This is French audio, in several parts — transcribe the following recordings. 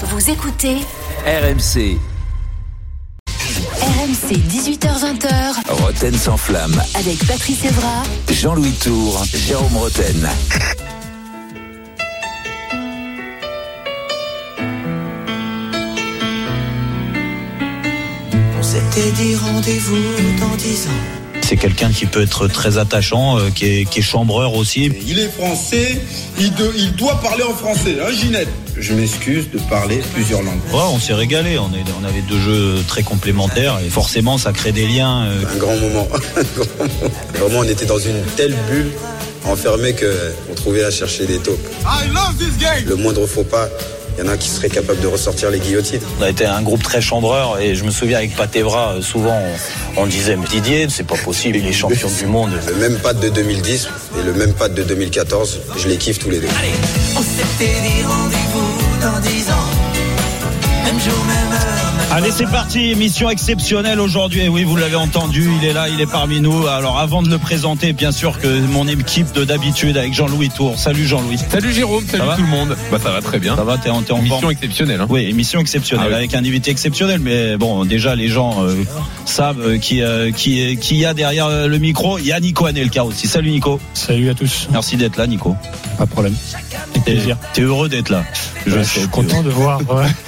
Vous écoutez RMC. RMC 18h20h. Roten sans flamme. Avec Patrice Evra, Jean-Louis Tour, Jérôme Roten. On s'était dit rendez-vous dans 10 ans. C'est quelqu'un qui peut être très attachant, qui est chambreur aussi. Il est français, il doit parler en français, hein, Ginette. Je m'excuse de parler plusieurs langues. Ouais, on s'est régalé, on avait deux jeux très complémentaires et forcément ça crée des liens. Un grand moment. Vraiment, on était dans une telle bulle enfermée qu'on trouvait à chercher des taupes. I love this game. Le moindre faux pas, il y en a qui seraient capables de ressortir les guillotines. On a été un groupe très chambreur et je me souviens avec Pat Evra, souvent on disait mais Didier, c'est pas possible, il est champion du monde. Le même pad de 2010 et le même pad de 2014, je les kiffe tous les deux. Allez, on s'était dit rendez-vous dans 10 ans. Même jour, même heure. Allez, c'est parti, émission exceptionnelle aujourd'hui. Et oui, vous l'avez entendu, il est là, il est parmi nous. Alors avant de le présenter, bien sûr que mon équipe d'habitude avec Jean-Louis Tour. Salut Jean-Louis. Salut Jérôme, salut tout le monde. Bah ça va très bien. Ça va, t'es en émission forme. Exceptionnelle. Hein. Oui, émission exceptionnelle avec un invité exceptionnel. Mais bon, déjà les gens savent qui y a derrière le micro. Il y a Nico Anelka aussi. Salut Nico. Salut à tous. Merci d'être là Nico. Pas de problème. Avec plaisir. T'es heureux d'être là. Je suis content de voir.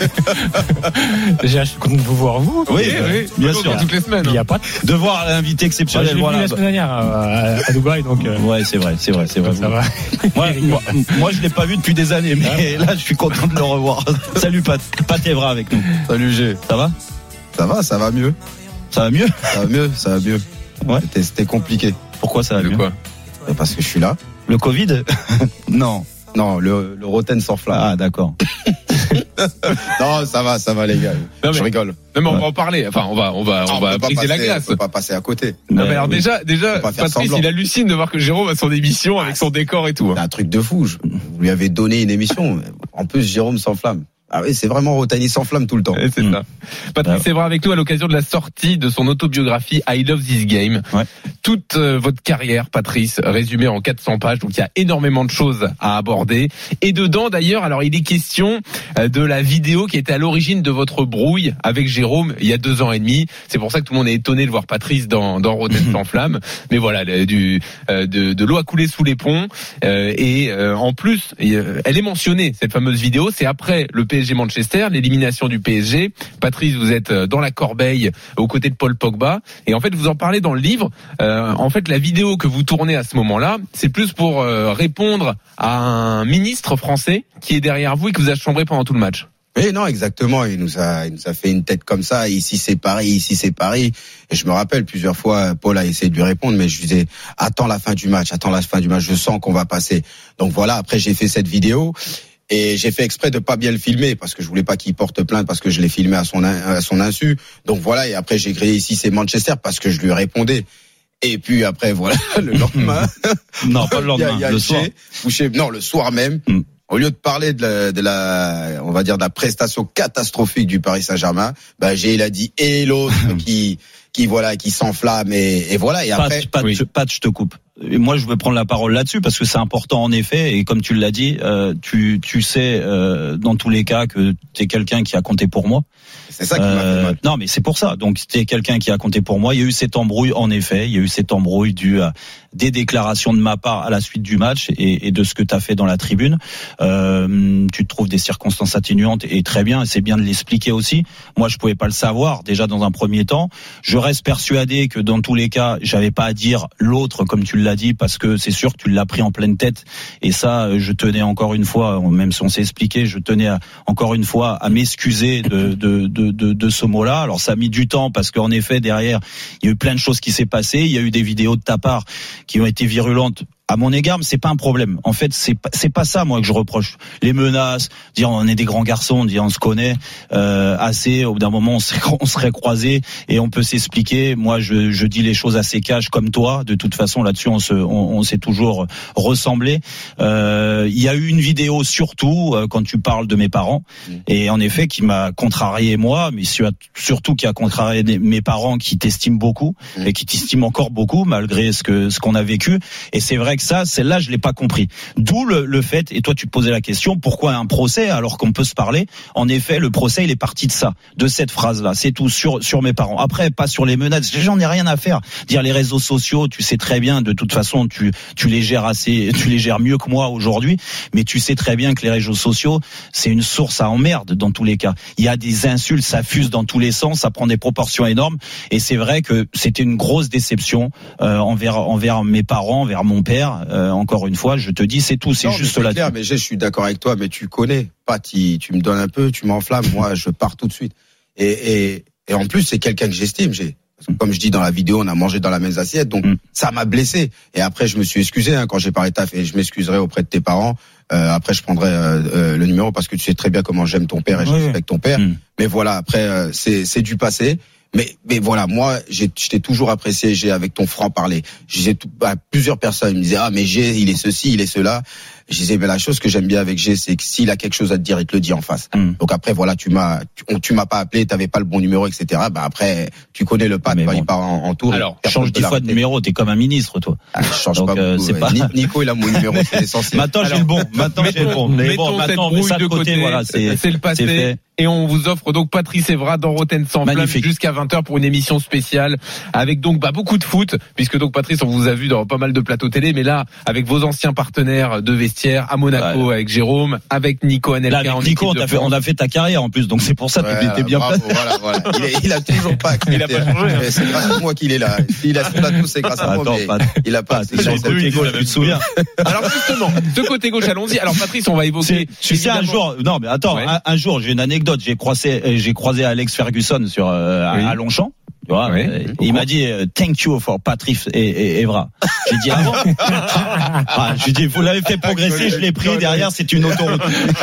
Déjà, je suis content de vous voir vous. Oui, bien sûr. Toutes les semaines. Il y a pas de voir l'invité exceptionnel. J'ai vu la semaine dernière à Dubaï, donc. Ouais, c'est vrai. Ça va. Moi, je l'ai pas vu depuis des années, mais là, je suis content de le revoir. Salut Pat Evra avec nous. Salut G. Ça va? Ça va mieux. Ça va mieux? Ça va mieux. Ouais. C'était compliqué. Pourquoi ça va mieux? Quoi? Parce que je suis là. Le Covid? Non, le Roten sans flamme. Ah, d'accord. Non, ça va les gars. Non, je rigole. Non, mais on va en parler. Enfin, on va briser la glace. On peut pas passer à côté. Non, mais alors déjà, Patrice, semblant. il hallucine de voir que Jérôme a son émission avec son décor et tout. C'est un truc de fou. Vous lui avez donné une émission. En plus, Jérôme s'enflamme. Ah oui, c'est vraiment Roten, il s'enflamme tout le temps. C'est ça. Patrice Evra avec nous à l'occasion de la sortie de son autobiographie I Love This Game. Ouais. Toute votre carrière, Patrice, résumée en 400 pages. Donc il y a énormément de choses à aborder. Et dedans, d'ailleurs, alors il est question de la vidéo qui était à l'origine de votre brouille avec Jérôme il y a 2 ans et demi. C'est pour ça que tout le monde est étonné de voir Patrice dans Roten sans flamme. Mais voilà, de l'eau a coulé sous les ponts. Et en plus, elle est mentionnée, cette fameuse vidéo. C'est après le PSG Manchester, l'élimination du PSG. Patrice, vous êtes dans la corbeille aux côtés de Paul Pogba et en fait vous en parlez dans le livre. En fait, la vidéo que vous tournez à ce moment-là, c'est plus pour répondre à un ministre français qui est derrière vous et qui vous a chambré pendant tout le match. Oui, non, exactement. Il nous a fait une tête comme ça. Ici c'est Paris. Et je me rappelle plusieurs fois, Paul a essayé de lui répondre, mais je disais attends la fin du match. Je sens qu'on va passer. Donc voilà. Après j'ai fait cette vidéo. Et j'ai fait exprès de pas bien le filmer parce que je voulais pas qu'il porte plainte parce que je l'ai filmé à son insu. Donc voilà, et après j'ai créé ici c'est Manchester parce que je lui répondais. Et puis après voilà, le lendemain. Non, pas le lendemain, le soir. Le soir même. Au lieu de parler de la prestation catastrophique du Paris Saint-Germain, il a dit et l'autre qui s'enflamme et voilà et après Pat, je te coupe. Et moi, je veux prendre la parole là-dessus parce que c'est important en effet. Et comme tu l'as dit, tu sais dans tous les cas que t'es quelqu'un qui a compté pour moi. C'est ça qui m'a fait mal. Non, mais c'est pour ça. Donc, t'es quelqu'un qui a compté pour moi. Il y a eu cette embrouille, en effet. Il y a eu cette embrouille due à des déclarations de ma part à la suite du match et de ce que t'as fait dans la tribune. Tu te trouves des circonstances atténuantes et très bien. Et c'est bien de l'expliquer aussi. Moi, je pouvais pas le savoir déjà dans un premier temps. Je reste persuadé que dans tous les cas, j'avais pas à dire l'autre comme tu l'as dit parce que c'est sûr que tu l'as pris en pleine tête et ça je tenais encore une fois, même si on s'est expliqué, je tenais encore une fois à m'excuser de ce mot-là. Alors ça a mis du temps parce qu'en effet derrière il y a eu plein de choses qui s'est passé, il y a eu des vidéos de ta part qui ont été virulentes à mon égard, mais c'est pas un problème. En fait, c'est pas ça moi que je reproche. Les menaces, dire on est des grands garçons, dire on se connaît assez. Au bout d'un moment, on serait croisés et on peut s'expliquer. Moi, je dis les choses assez cash comme toi. De toute façon, là-dessus, on s'est toujours ressemblé. Il y a eu une vidéo surtout quand tu parles de mes parents et en effet qui m'a contrarié moi, mais surtout qui a contrarié mes parents qui t'estiment beaucoup et qui t'estiment encore beaucoup malgré ce qu'on a vécu. Et c'est vrai que que ça, celle-là, je l'ai pas compris. D'où le fait, et toi tu te posais la question, pourquoi un procès alors qu'on peut se parler? En effet, le procès, il est parti de ça, de cette phrase-là. C'est tout sur mes parents. Après, pas sur les menaces. J'en ai rien à faire. Dire les réseaux sociaux, tu sais très bien, de toute façon, tu les gères mieux que moi aujourd'hui, mais tu sais très bien que les réseaux sociaux, c'est une source à emmerde dans tous les cas. Il y a des insultes, ça fuse dans tous les sens, ça prend des proportions énormes, et c'est vrai que c'était une grosse déception envers mes parents, envers mon père. Encore une fois, je te dis, c'est tout, c'est juste là. Mais je suis d'accord avec toi, mais tu connais, Pat, tu me donnes un peu, tu m'enflammes, moi je pars tout de suite. Et en plus, c'est quelqu'un que j'estime. Comme je dis dans la vidéo, on a mangé dans la même assiette, donc ça m'a blessé. Et après, je me suis excusé quand j'ai parlé taf, et je m'excuserai auprès de tes parents. Après, je prendrai le numéro parce que tu sais très bien comment j'aime ton père et je respecte ton père. Mais voilà, après, c'est du passé. Mais voilà, moi, je t'ai toujours apprécié, avec ton franc-parler. Plusieurs personnes me disaient, mais il est ceci, il est cela. Je disais, mais la chose que j'aime bien avec G, c'est que s'il a quelque chose à te dire, il te le dit en face. Donc après, voilà, tu m'as pas appelé, t'avais pas le bon numéro, etc. Après, tu connais le pas, il part en tour. Alors, change 10 fois de numéro, t'es comme un ministre, toi. Je change donc, pas beaucoup. C'est pas... Nico, il a mon numéro, c'est essentiel. Maintenant, j'ai le bon. Mais bon, maintenant, cette brouille de côté, voilà, c'est le passé. Et on vous offre donc Patrice Evra dans Roten sans flamme jusqu'à 20h pour une émission spéciale avec donc beaucoup de foot, puisque donc Patrice, on vous a vu dans pas mal de plateaux télé, mais là avec vos anciens partenaires de vestiaire à Monaco, avec Jérôme, avec Nico Anelka. Là, avec Nico, on a fait ta carrière en plus, donc c'est pour ça que tu étais bien placé. Voilà. Il a toujours pas accepté. Il a pas changé. C'est grâce à moi qu'il est là. S'il a son atout, c'est grâce à moi. Il a pas. C'est côté gauche, tu te souviens. Alors justement, ce côté gauche, allons-y. Alors Patrice, on va évoquer. Tu sais, un jour, non mais attends, un jour, j'ai une anecdote. J'ai croisé Alex Ferguson à Longchamp. Tu vois, il m'a dit thank you for Patrice et Evra. J'ai dit avant. J'ai dit vous l'avez fait progresser, je l'ai pris derrière, c'est une autoroute.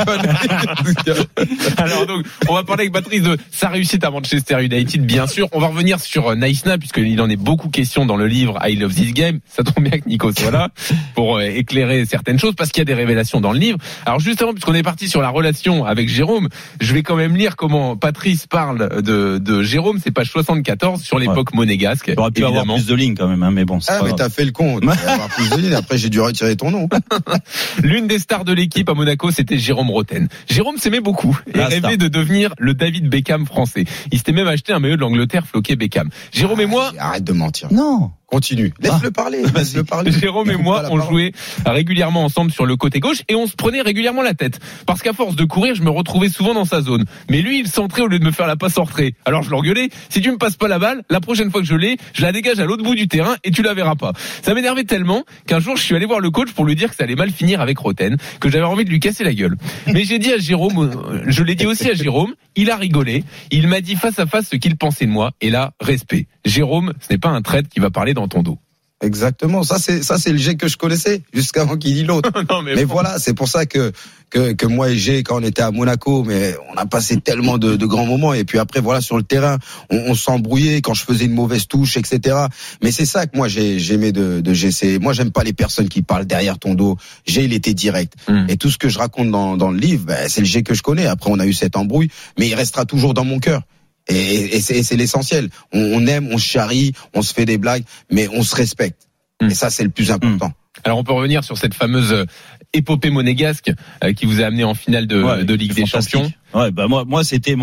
Alors donc on va parler avec Patrice de sa réussite à Manchester United, bien sûr. On va revenir sur Naïsna puisqu'il en est beaucoup question dans le livre I Love This Game. Ça tombe bien que Nico soit là pour éclairer certaines choses parce qu'il y a des révélations dans le livre. Alors justement, puisqu'on est parti sur la relation avec Jérôme, je vais quand même lire comment Patrice parle de Jérôme. C'est page 74 sur l'époque monégasque. Tu aurais pu avoir plus de lignes quand même, mais bon. Mais t'as fait le con. Tu vas avoir plus de lignes. Après, j'ai dû retirer ton nom. L'une des stars de l'équipe à Monaco, c'était Jérôme Roten. Jérôme s'aimait beaucoup et rêvait de devenir le David Beckham français. Il s'était même acheté un maillot de l'Angleterre floqué Beckham. Jérôme et moi. Arrête de mentir. Non. Continue. Laisse-le parler. Laisse-le parler. Jérôme et moi, on jouait régulièrement ensemble sur le côté gauche et on se prenait régulièrement la tête. Parce qu'à force de courir, je me retrouvais souvent dans sa zone. Mais lui, il centrait au lieu de me faire la passe en retrait. Alors je l'engueulais. Si tu me passes pas la balle, la prochaine fois que je l'ai, je la dégage à l'autre bout du terrain et tu la verras pas. Ça m'énervait tellement qu'un jour, je suis allé voir le coach pour lui dire que ça allait mal finir avec Roten, que j'avais envie de lui casser la gueule. Mais j'ai dit à Jérôme, je l'ai dit aussi à Jérôme, il a rigolé. Il m'a dit face à face ce qu'il pensait de moi. Et là, respect. Jérôme, ce n'est pas un traître qui va parler dans ton dos. Exactement. Ça, c'est le G que je connaissais jusqu'avant qu'il dise l'autre. mais voilà, c'est pour ça que moi et G, quand on était à Monaco, mais on a passé tellement de grands moments. Et puis après, voilà, sur le terrain, on s'embrouillait quand je faisais une mauvaise touche, etc. Mais c'est ça que moi j'aimais de G. Moi, j'aime pas les personnes qui parlent derrière ton dos. G, il était direct. Et tout ce que je raconte dans le livre, c'est le G que je connais. Après, on a eu cette embrouille, mais il restera toujours dans mon cœur. Et c'est l'essentiel. On aime, on charrie, on se fait des blagues, mais on se respecte. Et ça, c'est le plus important. Alors, on peut revenir sur cette fameuse épopée monégasque qui vous a amené en finale de Ligue des Champions. Ouais, moi, c'était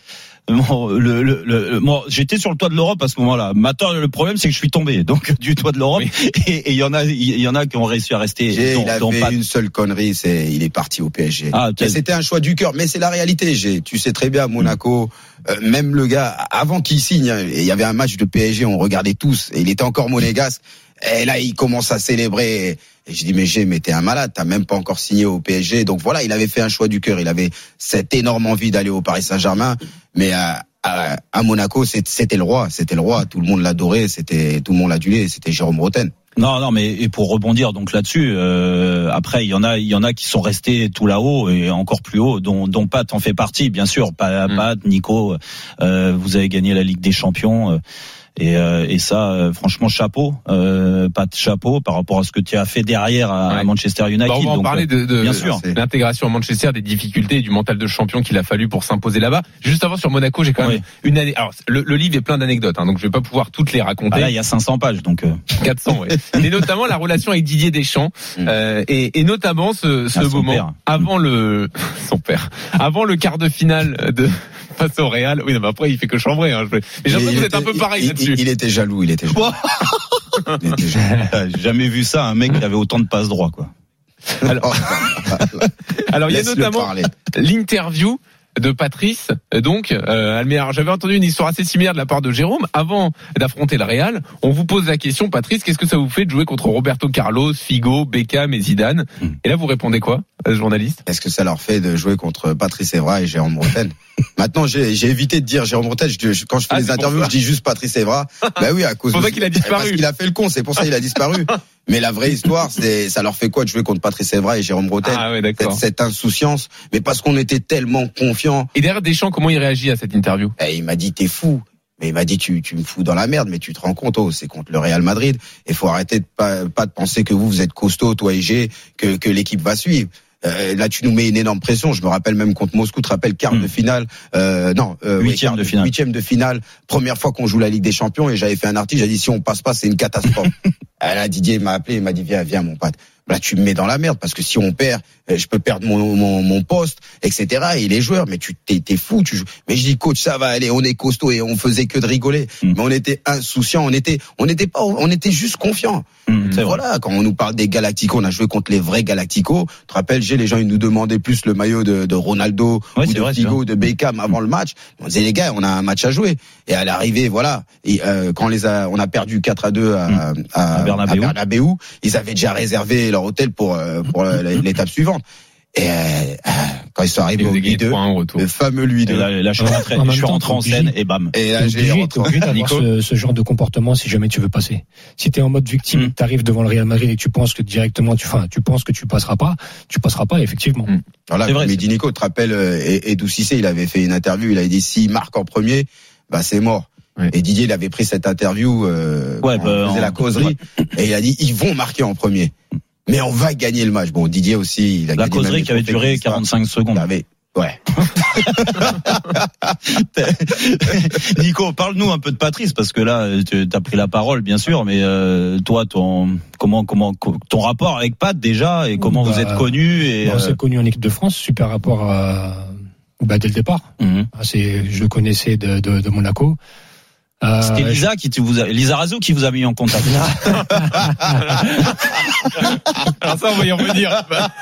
j'étais sur le toit de l'Europe à ce moment-là. Maintenant, le problème, c'est que je suis tombé donc du toit de l'Europe. Et il y en a qui ont réussi à rester. Il avait une seule connerie, il est parti au PSG. Et c'était un choix du cœur, mais c'est la réalité. Tu sais très bien, Monaco, même le gars avant qu'il signe, il y avait un match de PSG, on regardait tous, et il était encore monégasque. Et là, il commence à célébrer. Et je dis, mais t'es un malade, t'as même pas encore signé au PSG. Donc voilà, il avait fait un choix du cœur. Il avait cette énorme envie d'aller au Paris Saint-Germain. Mais à Monaco, c'était le roi. Tout le monde l'adorait. Tout le monde l'adulait. C'était Jérôme Roten. Non, mais et pour rebondir donc là-dessus, après il y en a qui sont restés tout là-haut et encore plus haut, dont Pat en fait partie, bien sûr. Pat, Nico, vous avez gagné la Ligue des Champions. Et ça, franchement, chapeau, pas de chapeau par rapport à ce que tu as fait derrière à Manchester United. On va en parler de bien sûr, l'intégration à Manchester, des difficultés et du mental de champion qu'il a fallu pour s'imposer là-bas. Juste avant, sur Monaco, j'ai quand même une année. Alors, le livre est plein d'anecdotes, donc je vais pas pouvoir toutes les raconter. Là, il y a 500 pages, donc 400, Mais notamment la relation avec Didier Deschamps, et notamment ce moment avant avant le quart de finale face au Real. Oui, non, mais après il fait que chambrer. Mais j'ai l'impression que vous êtes un peu pareil là-dessus. Il était jaloux. J'ai jamais vu ça, un mec qui avait autant de passes droits, quoi. Alors il y a notamment l'interview de Patrice, donc Alméar. J'avais entendu une histoire assez similaire de la part de Jérôme. Avant d'affronter le Real, on vous pose la question, Patrice, qu'est-ce que ça vous fait de jouer contre Roberto Carlos, Figo, Beckham et Zidane? Et là, vous répondez quoi, journaliste? Est-ce que ça leur fait de jouer contre Patrice Evra et Jérôme Bretagne? Maintenant, j'ai évité de dire Jérôme Bretagne. Quand je fais les interviews, je dis juste Patrice Evra. Bah oui, à cause. C'est pour ça qu'il a disparu. Parce qu'il a fait le con, c'est pour ça qu'il a disparu. Mais la vraie histoire, ça leur fait quoi de jouer contre Patrice Evra et Jérôme Bretagne? Ah ouais, d'accord. Cette insouciance, mais parce qu'on était tellement confiants. Et derrière Deschamps, comment il réagit à cette interview? Il m'a dit, t'es fou. Mais il m'a dit, tu me fous dans la merde, mais tu te rends compte, c'est contre le Real Madrid. Il faut arrêter de pas de penser que vous êtes costaud, toi et G, que l'équipe va suivre. Là, tu nous mets une énorme pression. Je me rappelle même contre Moscou, tu te rappelles, quart de finale, huitième de finale, première fois qu'on joue la Ligue des Champions, et j'avais fait un article, j'ai dit, si on passe pas, c'est une catastrophe. Là, Didier m'a appelé, il m'a dit, viens, mon pote. Là, tu me mets dans la merde, parce que si on perd, je peux perdre mon poste, etc. Et les joueurs, mais t'es fou, tu joues. Mais je dis, coach, ça va aller, on est costaud, et on faisait que de rigoler. Mais on était insouciants, on était juste confiants. Voilà, quand on nous parle des Galacticos, on a joué contre les vrais Galacticos. Tu te rappelles, les gens, ils nous demandaient plus le maillot de Ronaldo, ou de Figo, de Beckham avant le match. On disait, les gars, on a un match à jouer. Et à l'arrivée, voilà, et, quand on a perdu 4-2 à Bernabéu, ils avaient déjà réservé leur hôtel pour l'étape suivante. Et quand ils sont arrivés au Louis 2, le fameux Louis 2. Là, je suis rentré en scène et bam. Et là, t'es obligé d'avoir ce genre de comportement si jamais tu veux passer. Si t'es en mode victime, t'arrives devant le Real Madrid et tu penses que directement tu penses que tu passeras pas, effectivement. Voilà, comme il dit Nico, tu te rappelles, Edou Cissé, il avait fait une interview, il avait dit, s'il marque en premier, bah, c'est mort. Et Didier, il avait pris cette interview, on faisait la causerie, et il a dit, ils vont marquer en premier. Mais on va gagner le match. Bon, Didier aussi, il a gagné. La causerie qui avait duré 45 secondes. Ouais. Nico, parle-nous un peu de Patrice, parce que là, tu as pris la parole, bien sûr, mais toi, ton rapport avec Pat déjà, et comment vous êtes connus on s'est connus en équipe de France, super rapport dès le départ. Je le connaissais de Monaco. C'était Lisa Razou qui vous a mis en contact. Alors ça, on va y revenir.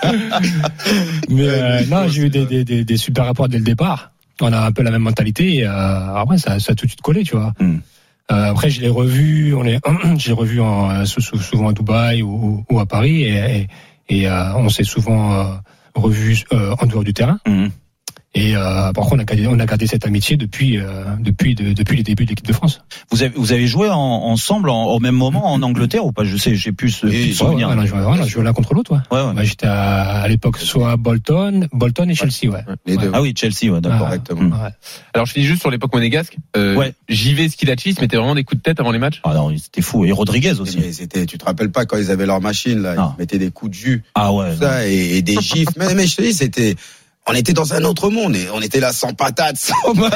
Mais non, j'ai eu des super rapports dès le départ. On a un peu la même mentalité. Et, après, ça a tout de suite collé, tu vois. Après, je l'ai revu. Souvent à Dubaï ou à Paris, et on s'est souvent revu en dehors du terrain. Et par contre, on a gardé cette amitié depuis les débuts de l'équipe de France. Vous avez joué ensemble au même moment en Angleterre ou pas? Je sais, j'ai plus ce souvenir. On a joué l'un contre l'autre. Ouais. Bah, j'étais à l'époque soit Bolton et Chelsea. Ouais. Les deux. Ah oui, Chelsea, ouais, d'accord. Correctement. Ouais. Alors je finis juste sur l'époque monégasque. JV, Skilacci, se mettaient vraiment des coups de tête avant les matchs. Ah non, c'était fou. Et Rodriguez aussi. Mais tu te rappelles pas quand ils avaient leur machine là, ils mettaient des coups de jus. Ah ouais. Ça, et des gifs. mais je te dis, on était dans un autre monde et on était là sans patates, sans match.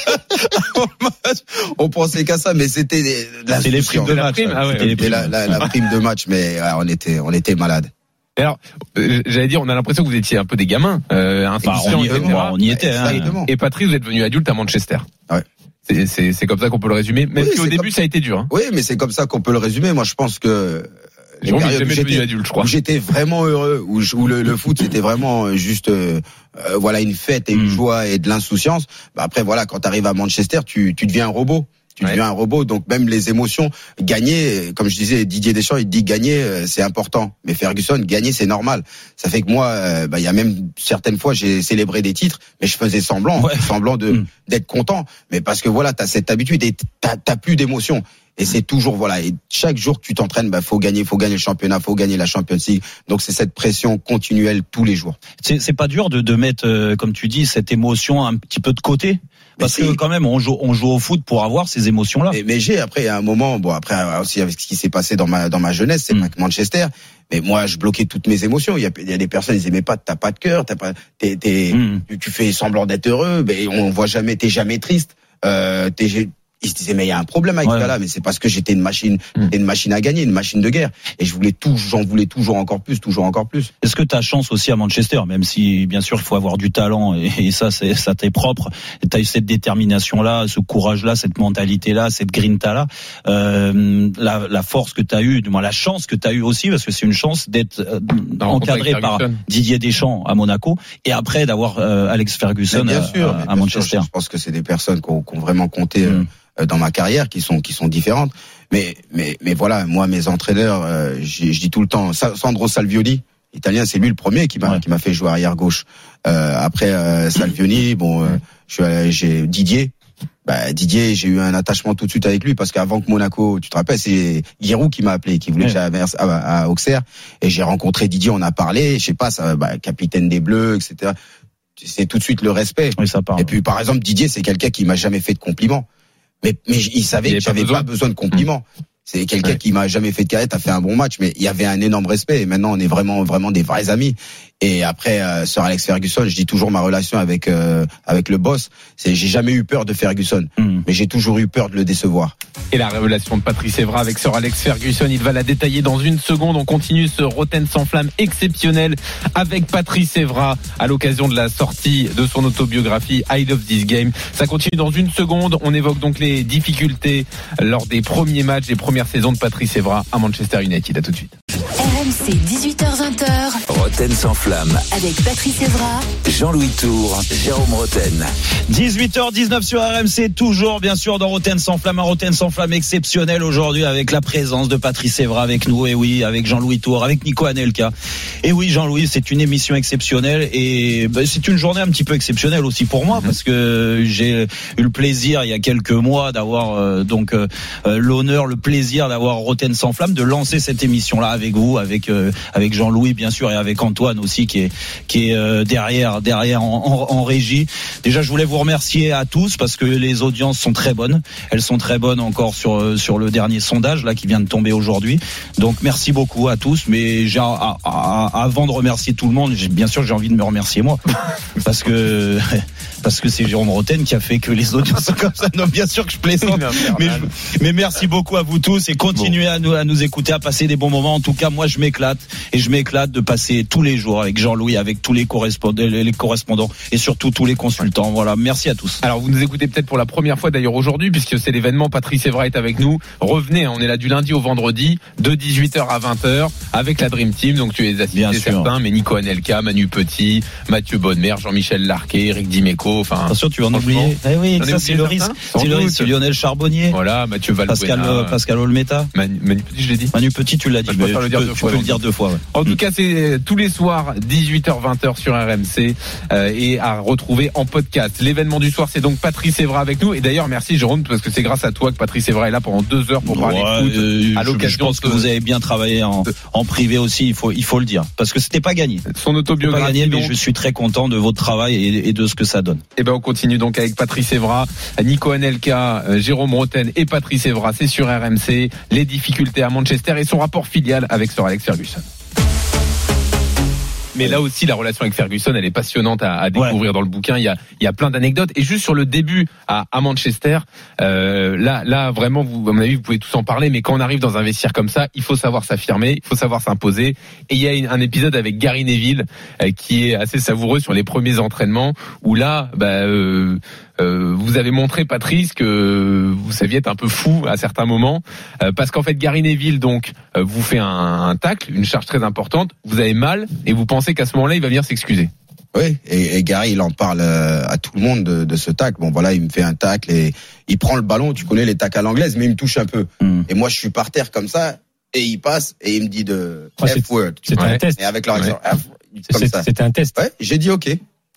On pensait qu'à ça, mais c'était les primes de match. C'était la prime de match, mais on était malades. Et alors, j'allais dire, on a l'impression que vous étiez un peu des gamins, on y était. Et Patrice, vous êtes devenu adulte à Manchester. Ouais. C'est comme ça qu'on peut le résumer. Même si au début, ça a été dur. Oui, mais c'est comme ça qu'on peut le résumer. Moi, je pense que où j'étais vraiment heureux, où le foot c'était vraiment juste une fête et une joie et de l'insouciance. Bah après voilà, quand t'arrives à Manchester, tu deviens un robot. Tu deviens un robot, donc même les émotions, gagner, comme je disais, Didier Deschamps, il dit gagner, c'est important. Mais Ferguson, gagner, c'est normal. Ça fait que moi, il y a même certaines fois, j'ai célébré des titres, mais je faisais semblant d'être content. Mais parce que voilà, t'as cette habitude et t'as plus d'émotion. Et c'est toujours, voilà, et chaque jour que tu t'entraînes, faut gagner le championnat, faut gagner la Champions League. Donc c'est cette pression continuelle tous les jours. C'est pas dur de mettre, comme tu dis, cette émotion un petit peu de côté? Parce que quand même, on joue au foot pour avoir ces émotions-là. Mais après, à un moment, après aussi avec ce qui s'est passé dans ma jeunesse, c'est pas que Manchester. Mais moi, je bloquais toutes mes émotions. Il y a des personnes, ils aimaient pas, t'as pas de cœur, tu fais semblant d'être heureux, mais on voit jamais, t'es jamais triste. Ils se disaient mais il y a un problème avec ce gars-là, mais c'est parce que j'étais une machine à gagner, une machine de guerre, et j'en voulais toujours encore plus. Est-ce que t'as chance aussi à Manchester, même si bien sûr il faut avoir du talent et ça t'est propre, t'as eu cette détermination-là, ce courage-là, cette mentalité-là, cette grinta-là, la force que t'as eu, du moins la chance que t'as eu aussi, parce que c'est une chance d'être encadré par Didier Deschamps à Monaco et après d'avoir Alex Ferguson à Manchester. Je pense que c'est des personnes qui ont vraiment compté dans ma carrière, qui sont différentes, mais voilà, moi mes entraîneurs, je dis tout le temps, Sandro Salvioni, italien, c'est lui le premier qui m'a fait jouer arrière gauche. Après Salvioni, j'ai Didier. Didier, j'ai eu un attachement tout de suite avec lui parce qu'avant que Monaco, tu te rappelles, c'est Giroud qui m'a appelé, qui voulait que j'aille à Auxerre, et j'ai rencontré Didier, on a parlé, je sais pas, capitaine des Bleus, etc. C'est tout de suite le respect. Oui, ça part. Et puis par exemple Didier, c'est quelqu'un qui m'a jamais fait de compliments. Mais il savait que j'avais pas besoin de compliments. C'est quelqu'un qui m'a jamais fait de carré, t'as fait un bon match, mais il y avait un énorme respect. Et maintenant, on est vraiment des vrais amis. Et après, Sir Alex Ferguson, je dis toujours ma relation avec le boss, j'ai jamais eu peur de Ferguson, mais j'ai toujours eu peur de le décevoir. Et la révélation de Patrice Evra avec Sir Alex Ferguson, il va la détailler dans une seconde. On continue ce Roten sans flamme exceptionnel avec Patrice Evra à l'occasion de la sortie de son autobiographie I Love This Game. Ça continue dans une seconde. On évoque donc les difficultés lors des premiers matchs, des premières saisons de Patrice Evra à Manchester United. À tout de suite. RMC 18h20. Roten sans flamme. Avec Patrice Evra, Jean-Louis Tour, Jérôme Roten. 18h19 sur RMC, toujours bien sûr dans Roten sans flamme, un Roten sans flamme exceptionnel aujourd'hui avec la présence de Patrice Evra avec nous, et oui, avec Jean-Louis Tour, avec Nico Anelka. Et oui, Jean-Louis, c'est une émission exceptionnelle et c'est une journée un petit peu exceptionnelle aussi pour moi parce que j'ai eu le plaisir il y a quelques mois d'avoir l'honneur, le plaisir d'avoir Roten sans flamme, de lancer cette émission-là avec vous, avec Jean-Louis bien sûr et avec Antoine aussi qui est derrière en régie. Déjà, je voulais vous remercier à tous parce que les audiences sont très bonnes. Elles sont très bonnes encore sur le dernier sondage là qui vient de tomber aujourd'hui. Donc merci beaucoup à tous. Mais avant de remercier tout le monde, bien sûr j'ai envie de me remercier moi parce que c'est Jérôme Roten qui a fait que les audiences sont comme ça. Non, bien sûr que je plaisante. Mais merci beaucoup à vous tous et continuez à nous écouter, à passer des bons moments. En tout cas, moi je m'éclate de passer tous les jours avec Jean-Louis, avec tous les correspondants et surtout tous les consultants. Voilà, merci à tous. Alors vous nous écoutez peut-être pour la première fois d'ailleurs aujourd'hui puisque c'est l'événement. Patrice Evra est avec nous. Revenez, on est là du lundi au vendredi de 18h à 20h avec la Dream Team. Donc tu es assisté certains, mais Nico Anelka, Manu Petit, Mathieu Bonnemer, Jean-Michel Larquet, Eric Dimeco. Enfin, attention, tu vas en oublier. Eh oui, ça c'est le risque. C'est Lionel Charbonnier. Voilà, Mathieu Valbuena, Pascal Olmeta. Manu Petit, je l'ai dit. Manu Petit, tu l'as dit. Tu peux le dire deux fois. Ouais. En tout cas, c'est tous les soirs 18h-20h sur RMC et à retrouver en podcast. L'événement du soir, c'est donc Patrice Evra avec nous. Et d'ailleurs, merci Jérôme parce que c'est grâce à toi que Patrice Evra est là pendant 2 heures pour parler de foot. À l'occasion, je pense que vous avez bien travaillé en privé aussi. Il faut le dire parce que c'était pas gagné. Son autobiographie. Pas gagné, mais je suis très content de votre travail et de ce que ça donne. Et on continue donc avec Patrice Evra, Nico Anelka, Jérôme Roten et Patrice Evra. C'est sur RMC. Les difficultés à Manchester et son rapport filial avec Sir Alex Ferguson. Mais là aussi, la relation avec Ferguson, elle est passionnante à découvrir dans le bouquin. Il y a plein d'anecdotes. Et juste sur le début à Manchester, là vraiment, à mon avis, vous pouvez tous en parler. Mais quand on arrive dans un vestiaire comme ça, il faut savoir s'affirmer, il faut savoir s'imposer. Et il y a un épisode avec Gary Neville qui est assez savoureux sur les premiers entraînements où là, vous avez montré, Patrice, que vous saviez être un peu fou à certains moments, parce qu'en fait, Gary Neville donc vous fait un tacle, une charge très importante. Vous avez mal et vous pensez qu'à ce moment-là, il va venir s'excuser. Oui, et Gary, il en parle à tout le monde de ce tacle. Bon, voilà, il me fait un tacle et il prend le ballon. Tu connais les tacles à l'anglaise, mais il me touche un peu. Et moi, je suis par terre comme ça et il passe et il me dit F-word. C'était un test. Et avec leur accent, C'était un test. Ouais, j'ai dit OK.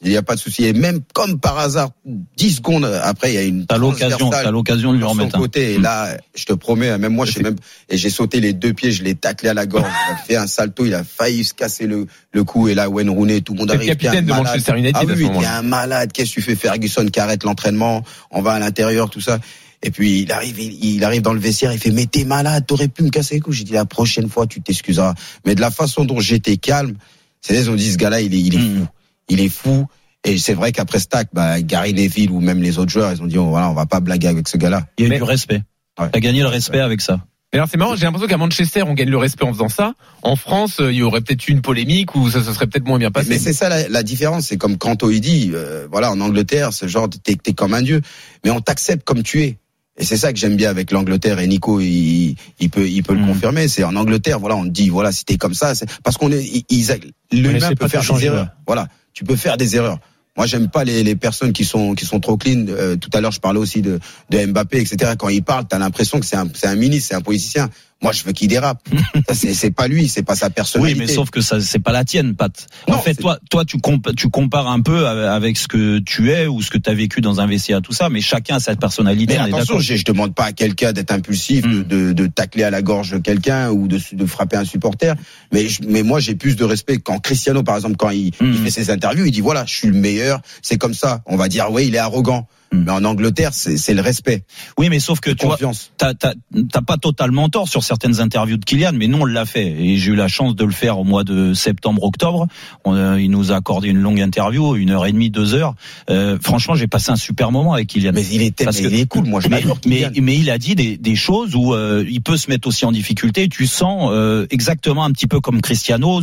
Il n'y a pas de souci. Et même comme par hasard, 10 secondes après, il y a une t'as l'occasion de lui remettre son côté. Et là, je te promets, même moi, et j'ai sauté les 2 pieds, je l'ai taclé à la gorge. Il a fait un salto, il a failli se casser le cou. Et là, Wayne Rooney, tout le monde arrive. C'est le capitaine de Manchester United. Ah oui, t'es un malade. Qu'est-ce que tu fais? Ferguson qui arrête l'entraînement. On va à l'intérieur, tout ça. Et puis il arrive dans le vestiaire, il fait mais t'es malade, t'aurais pu me casser les couilles. J'ai dit la prochaine fois tu t'excuseras. Mais de la façon dont j'étais calme, c'est on dit ce gars-là il est fou. Et c'est vrai qu'après Stack, Gary Neville ou même les autres joueurs, ils ont dit voilà, on va pas blaguer avec ce gars-là. Il y a eu du respect. Ouais. T'as gagné le respect avec ça. Mais alors c'est marrant, j'ai l'impression qu'à Manchester on gagne le respect en faisant ça. En France, il y aurait peut-être eu une polémique ou ça serait peut-être moins bien passé. Mais c'est ça la différence, c'est comme Kanto il dit, voilà, en Angleterre, ce genre t'es comme un dieu, mais on t'accepte comme tu es. Et c'est ça que j'aime bien avec l'Angleterre, et Nico il peut le confirmer. C'est en Angleterre, voilà, on te dit voilà, si t'es comme ça, c'est parce qu'on est l'humain peut faire des erreurs. Voilà, tu peux faire des erreurs. Moi, j'aime pas les personnes qui sont trop clean. Tout à l'heure, je parlais aussi de Mbappé, etc. Quand il parle, t'as l'impression que c'est un ministre, c'est un politicien. Moi, je veux qu'il dérape. Ça, c'est pas lui, c'est pas sa personnalité. Oui, mais sauf que ça, c'est pas la tienne, Pat. Non, en fait, toi, tu compares un peu avec ce que tu es ou ce que tu as vécu dans un vestiaire, tout ça, mais chacun a sa personnalité. Mais attention, je demande pas à quelqu'un d'être impulsif, de tacler à la gorge quelqu'un ou de frapper un supporter. Mais moi, j'ai plus de respect quand Cristiano, par exemple, quand il fait ses interviews, il dit voilà, je suis le meilleur, c'est comme ça. On va dire oui, il est arrogant. Mais en Angleterre, c'est le respect. Oui, mais sauf que tu vois, t'as pas totalement tort sur certaines interviews de Kylian, mais nous on l'a fait et j'ai eu la chance de le faire au mois de septembre-octobre. Il nous a accordé une longue interview, 1h30, 2 heures. Franchement, j'ai passé un super moment avec Kylian. Mais il est cool. Moi, je m'adore Kylian. Mais il a dit des choses où il peut se mettre aussi en difficulté. Tu sens exactement un petit peu comme Cristiano,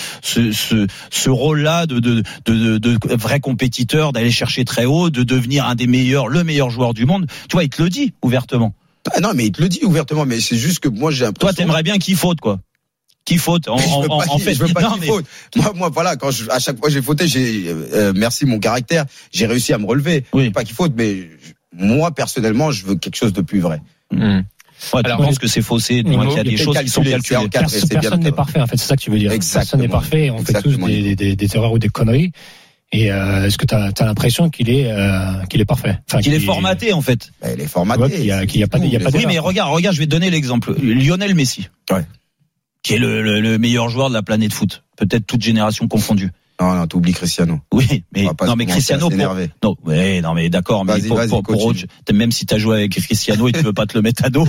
ce rôle-là de vrai compétiteur, d'aller chercher très haut, de devenir le meilleur joueur du monde. Tu vois, il te le dit ouvertement. Ah non, mais il te le dit ouvertement, mais c'est juste que moi j'ai l'impression. Toi, t'aimerais bien qu'il faute, quoi. Qu'il faute. En fait, je veux pas qu'il faute. Moi, voilà, à chaque fois j'ai fauté, merci mon caractère, j'ai réussi à me relever. Oui. Je veux pas qu'il faute, mais moi personnellement, je veux quelque chose de plus vrai. Ouais, alors, je pense que c'est faussé. Il y a des choses qui sont calculées. Personne n'est parfait, en fait, c'est ça que tu veux dire. Exactement. Personne n'est parfait, on fait tous des erreurs ou des conneries. Et est-ce que t'as l'impression qu'il est parfait, qu'il est formaté en fait. Il est formaté. Ouais, qu'il y a pas oui, mais regarde, je vais te donner l'exemple. Lionel Messi, qui est le meilleur joueur de la planète foot, peut-être toute génération confondue. Non, t'oublies Cristiano. Oui, mais Cristiano mais d'accord, mais même si t'as joué avec Cristiano et tu veux pas te le mettre à dos,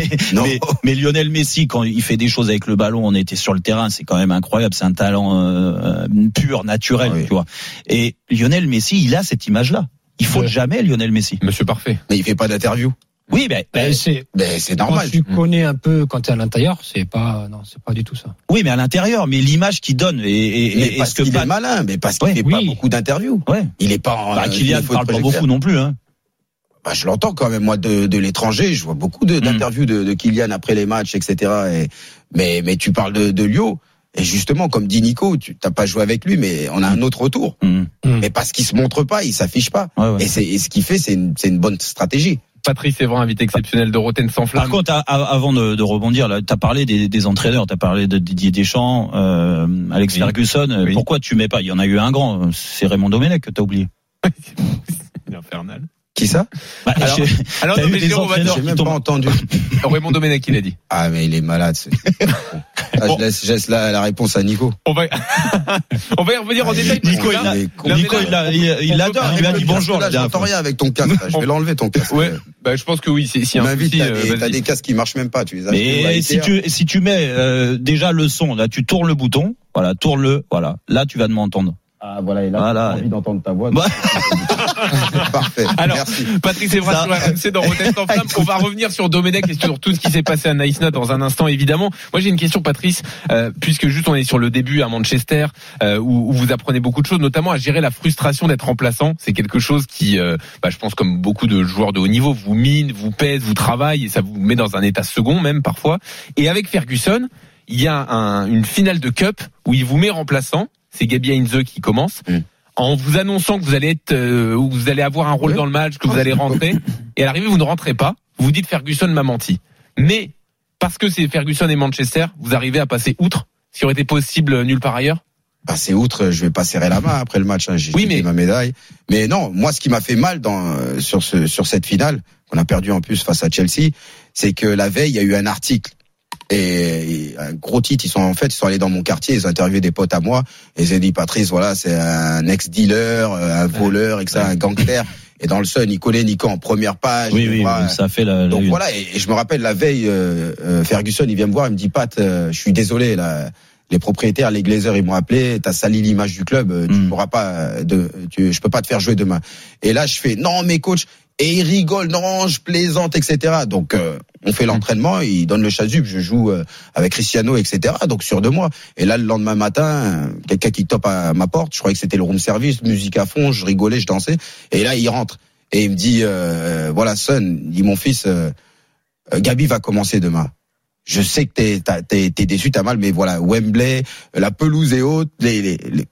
mais Lionel Messi, quand il fait des choses avec le ballon, on était sur le terrain, c'est quand même incroyable, c'est un talent pur, naturel, tu vois. Et Lionel Messi, il a cette image-là. Il faut jamais Lionel Messi. Monsieur parfait. Mais il fait pas d'interview. Oui, c'est normal. Quand tu connais un peu quand t'es à l'intérieur, c'est pas du tout ça. Oui, mais à l'intérieur, mais l'image qu'il donne et parce qu'il est malin, mais parce qu'il fait pas beaucoup d'interviews. Ouais. Il est pas. Kylian parle pas beaucoup non plus, hein. Je l'entends quand même, moi, de l'étranger, je vois beaucoup d'interviews de Kylian après les matchs, etc. Mais tu parles de Lio. Et justement, comme dit Nico, tu t'as pas joué avec lui, mais on a un autre retour. Mais parce qu'il se montre pas, il s'affiche pas. Et ce qu'il fait, c'est une bonne stratégie. Patrice Evran, invité exceptionnel de Roten sans flamme. Par contre, avant de rebondir, là, t'as parlé des entraîneurs, t'as parlé de Didier Deschamps, Alex Ferguson. Oui. Pourquoi tu mets pas? Il y en a eu un grand, c'est Raymond Domenech que t'as oublié. Il est infernal. Qui ça? Alors non, mais j'ai même pas entendu. Raymond Domenech, il a dit. Ah, mais il est malade. Bon. Je laisse la réponse à Nico. On va y revenir en détail. Nico, il adore. Il a dit bonjour. Là, j'entends rien avec ton casque. Je vais l'enlever ton casque. Ouais. Je pense que oui. Si un m'invite, t'as des casques qui marchent même pas. Tu les as. Mais si tu mets déjà le son, là, tu tournes le bouton. Voilà, tourne-le. Voilà. Là, tu vas m'entendre. Ah voilà, et là, j'ai envie d'entendre ta voix. Parfait. Alors, merci. Patrice Evra sur RMC dans Roten sans flamme. On va revenir sur Domenech et sur tout ce qui s'est passé à Nice Note dans un instant, évidemment. Moi, j'ai une question, Patrice, puisque juste on est sur le début à Manchester, où vous apprenez beaucoup de choses, notamment à gérer la frustration d'être remplaçant. C'est quelque chose qui, je pense, comme beaucoup de joueurs de haut niveau, vous mine, vous pèse, vous travaille, et ça vous met dans un état second même parfois. Et avec Ferguson, il y a une finale de Cup où il vous met remplaçant. C'est Gabi Heinze qui commence, en vous annonçant que vous allez vous allez avoir un rôle dans le match, que vous allez rentrer, et à l'arrivée vous ne rentrez pas. Vous dites Ferguson m'a menti, mais parce que c'est Ferguson et Manchester, vous arrivez à passer outre, ce qui aurait été possible nulle part ailleurs. passer outre, je vais pas serrer la main après le match, hein, j'ai ma médaille. Mais non, moi ce qui m'a fait mal sur cette finale, qu'on a perdu en plus face à Chelsea, c'est que la veille, il y a eu un article et un gros titre, ils sont allés dans mon quartier, ils ont interviewé des potes à moi et ils ont dit Patrice, voilà, c'est un ex-dealer, un voleur, et que ça, un gangster. Et dans le Sun, il collait Nico en première page. Oui, ça fait donc voilà, et je me rappelle la veille, Ferguson, il vient me voir, il me dit Pat, je suis désolé, là, les propriétaires, les Glazers, ils m'ont appelé, t'as sali l'image du club, tu pourras pas, je peux pas te faire jouer demain. Et là, je fais non, mais coach, et il rigole, non, je plaisante, etc. Donc, on fait l'entraînement, il donne le chasuble, je joue avec Cristiano, etc. Donc, sûr de moi. Et là, le lendemain matin, quelqu'un qui tope à ma porte, je croyais que c'était le room service, musique à fond, je rigolais, je dansais. Et là, il rentre. Et il me dit, voilà, son, il dit, mon fils, Gabi va commencer demain. Je sais que t'es déçu, t'as mal, mais voilà, Wembley, la pelouse est haute, il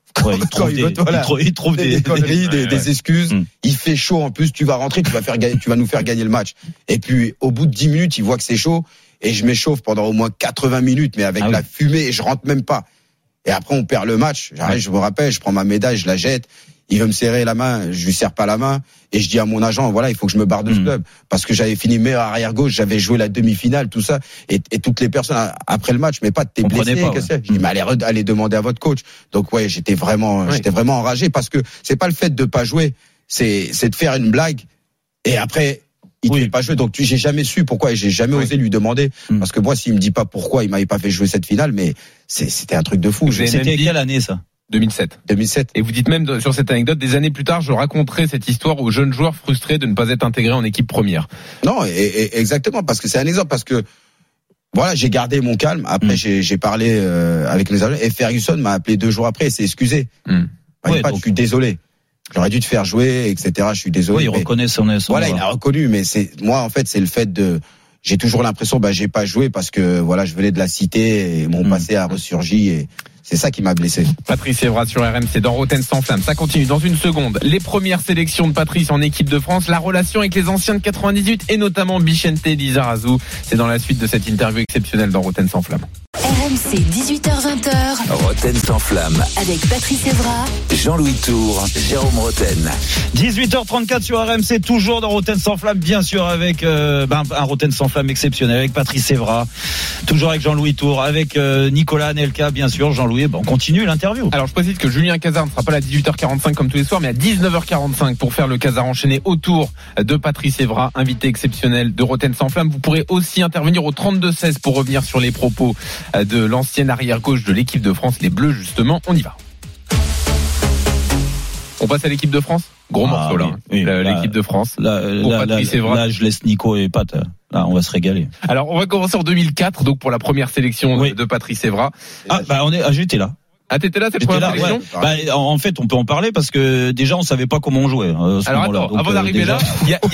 trouve des conneries, des excuses. Il fait chaud en plus, tu vas rentrer, tu vas nous faire gagner le match. Et puis au bout de 10 minutes, il voit que c'est chaud et je m'échauffe pendant au moins 80 minutes, mais avec la fumée et je rentre même pas. Et après on perd le match. J'arrive, je me rappelle, je prends ma médaille, je la jette. Il veut me serrer la main, je lui serre pas la main et je dis à mon agent, voilà, il faut que je me barre de ce club parce que j'avais fini meilleur arrière gauche, j'avais joué la demi-finale, tout ça et toutes les personnes après le match, mais pas t'es blessé, qu'est-ce que c'est ? Je dis mais allez demander à votre coach. Donc ouais, j'étais vraiment enragé parce que c'est pas le fait de pas jouer, c'est de faire une blague et après il ne fait pas jouer. Donc j'ai jamais su pourquoi et j'ai jamais osé lui demander parce que moi s'il me dit pas pourquoi il m'avait pas fait jouer cette finale, mais c'était un truc de fou. C'était quelle année ça ? 2007. Et vous dites même sur cette anecdote, des années plus tard, je raconterai cette histoire aux jeunes joueurs frustrés de ne pas être intégrés en équipe première. Non, exactement, parce que c'est un exemple, parce que voilà, j'ai gardé mon calme. Après, j'ai parlé avec mes amis et Ferguson m'a appelé 2 jours après et s'est excusé. Je suis désolé. J'aurais dû te faire jouer, etc. Je suis désolé. Oui, il reconnaît son voilà, il a reconnu, mais moi en fait, c'est le fait de. J'ai toujours l'impression, j'ai pas joué parce que voilà, je venais de la cité et mon passé a ressurgi et. C'est ça qui m'a blessé. Patrice Evra sur RMC dans Roten sans flamme. Ça continue dans une seconde. Les premières sélections de Patrice en équipe de France, la relation avec les anciens de 98 et notamment Vicente Lizarazu. C'est dans la suite de cette interview exceptionnelle dans Roten sans flamme. RMC 18h20. Roten sans flamme. Avec Patrice Evra, Jean-Louis Tour, Jérôme Roten. 18h34 sur RMC, toujours dans Roten sans flamme, bien sûr avec un Roten sans flamme exceptionnel avec Patrice Evra, toujours avec Jean-Louis Tour, avec Nicolas Anelka, bien sûr. Jean-Louis, on continue l'interview. Alors je précise que Julien Cazard ne sera pas là à 18h45 comme tous les soirs, mais à 19h45 pour faire le Cazard enchaîné autour de Patrice Evra, invité exceptionnel de Roten sans flamme. Vous pourrez aussi intervenir au 32-16 pour revenir sur les propos de l'ancienne arrière-gauche de l'équipe de France, les Bleus justement. On y va. On passe à l'équipe de France. Gros morceau là, l'équipe de France. Là, je laisse Nico et Pat. Là, on va se régaler. Alors, on va commencer en 2004, donc pour la première sélection de Patrice Evra. J'étais là. Ah, t'étais là cette première sélection ? En fait, on peut en parler parce que déjà, on savait pas comment on jouait. Alors attends, avant d'arriver là, il y a...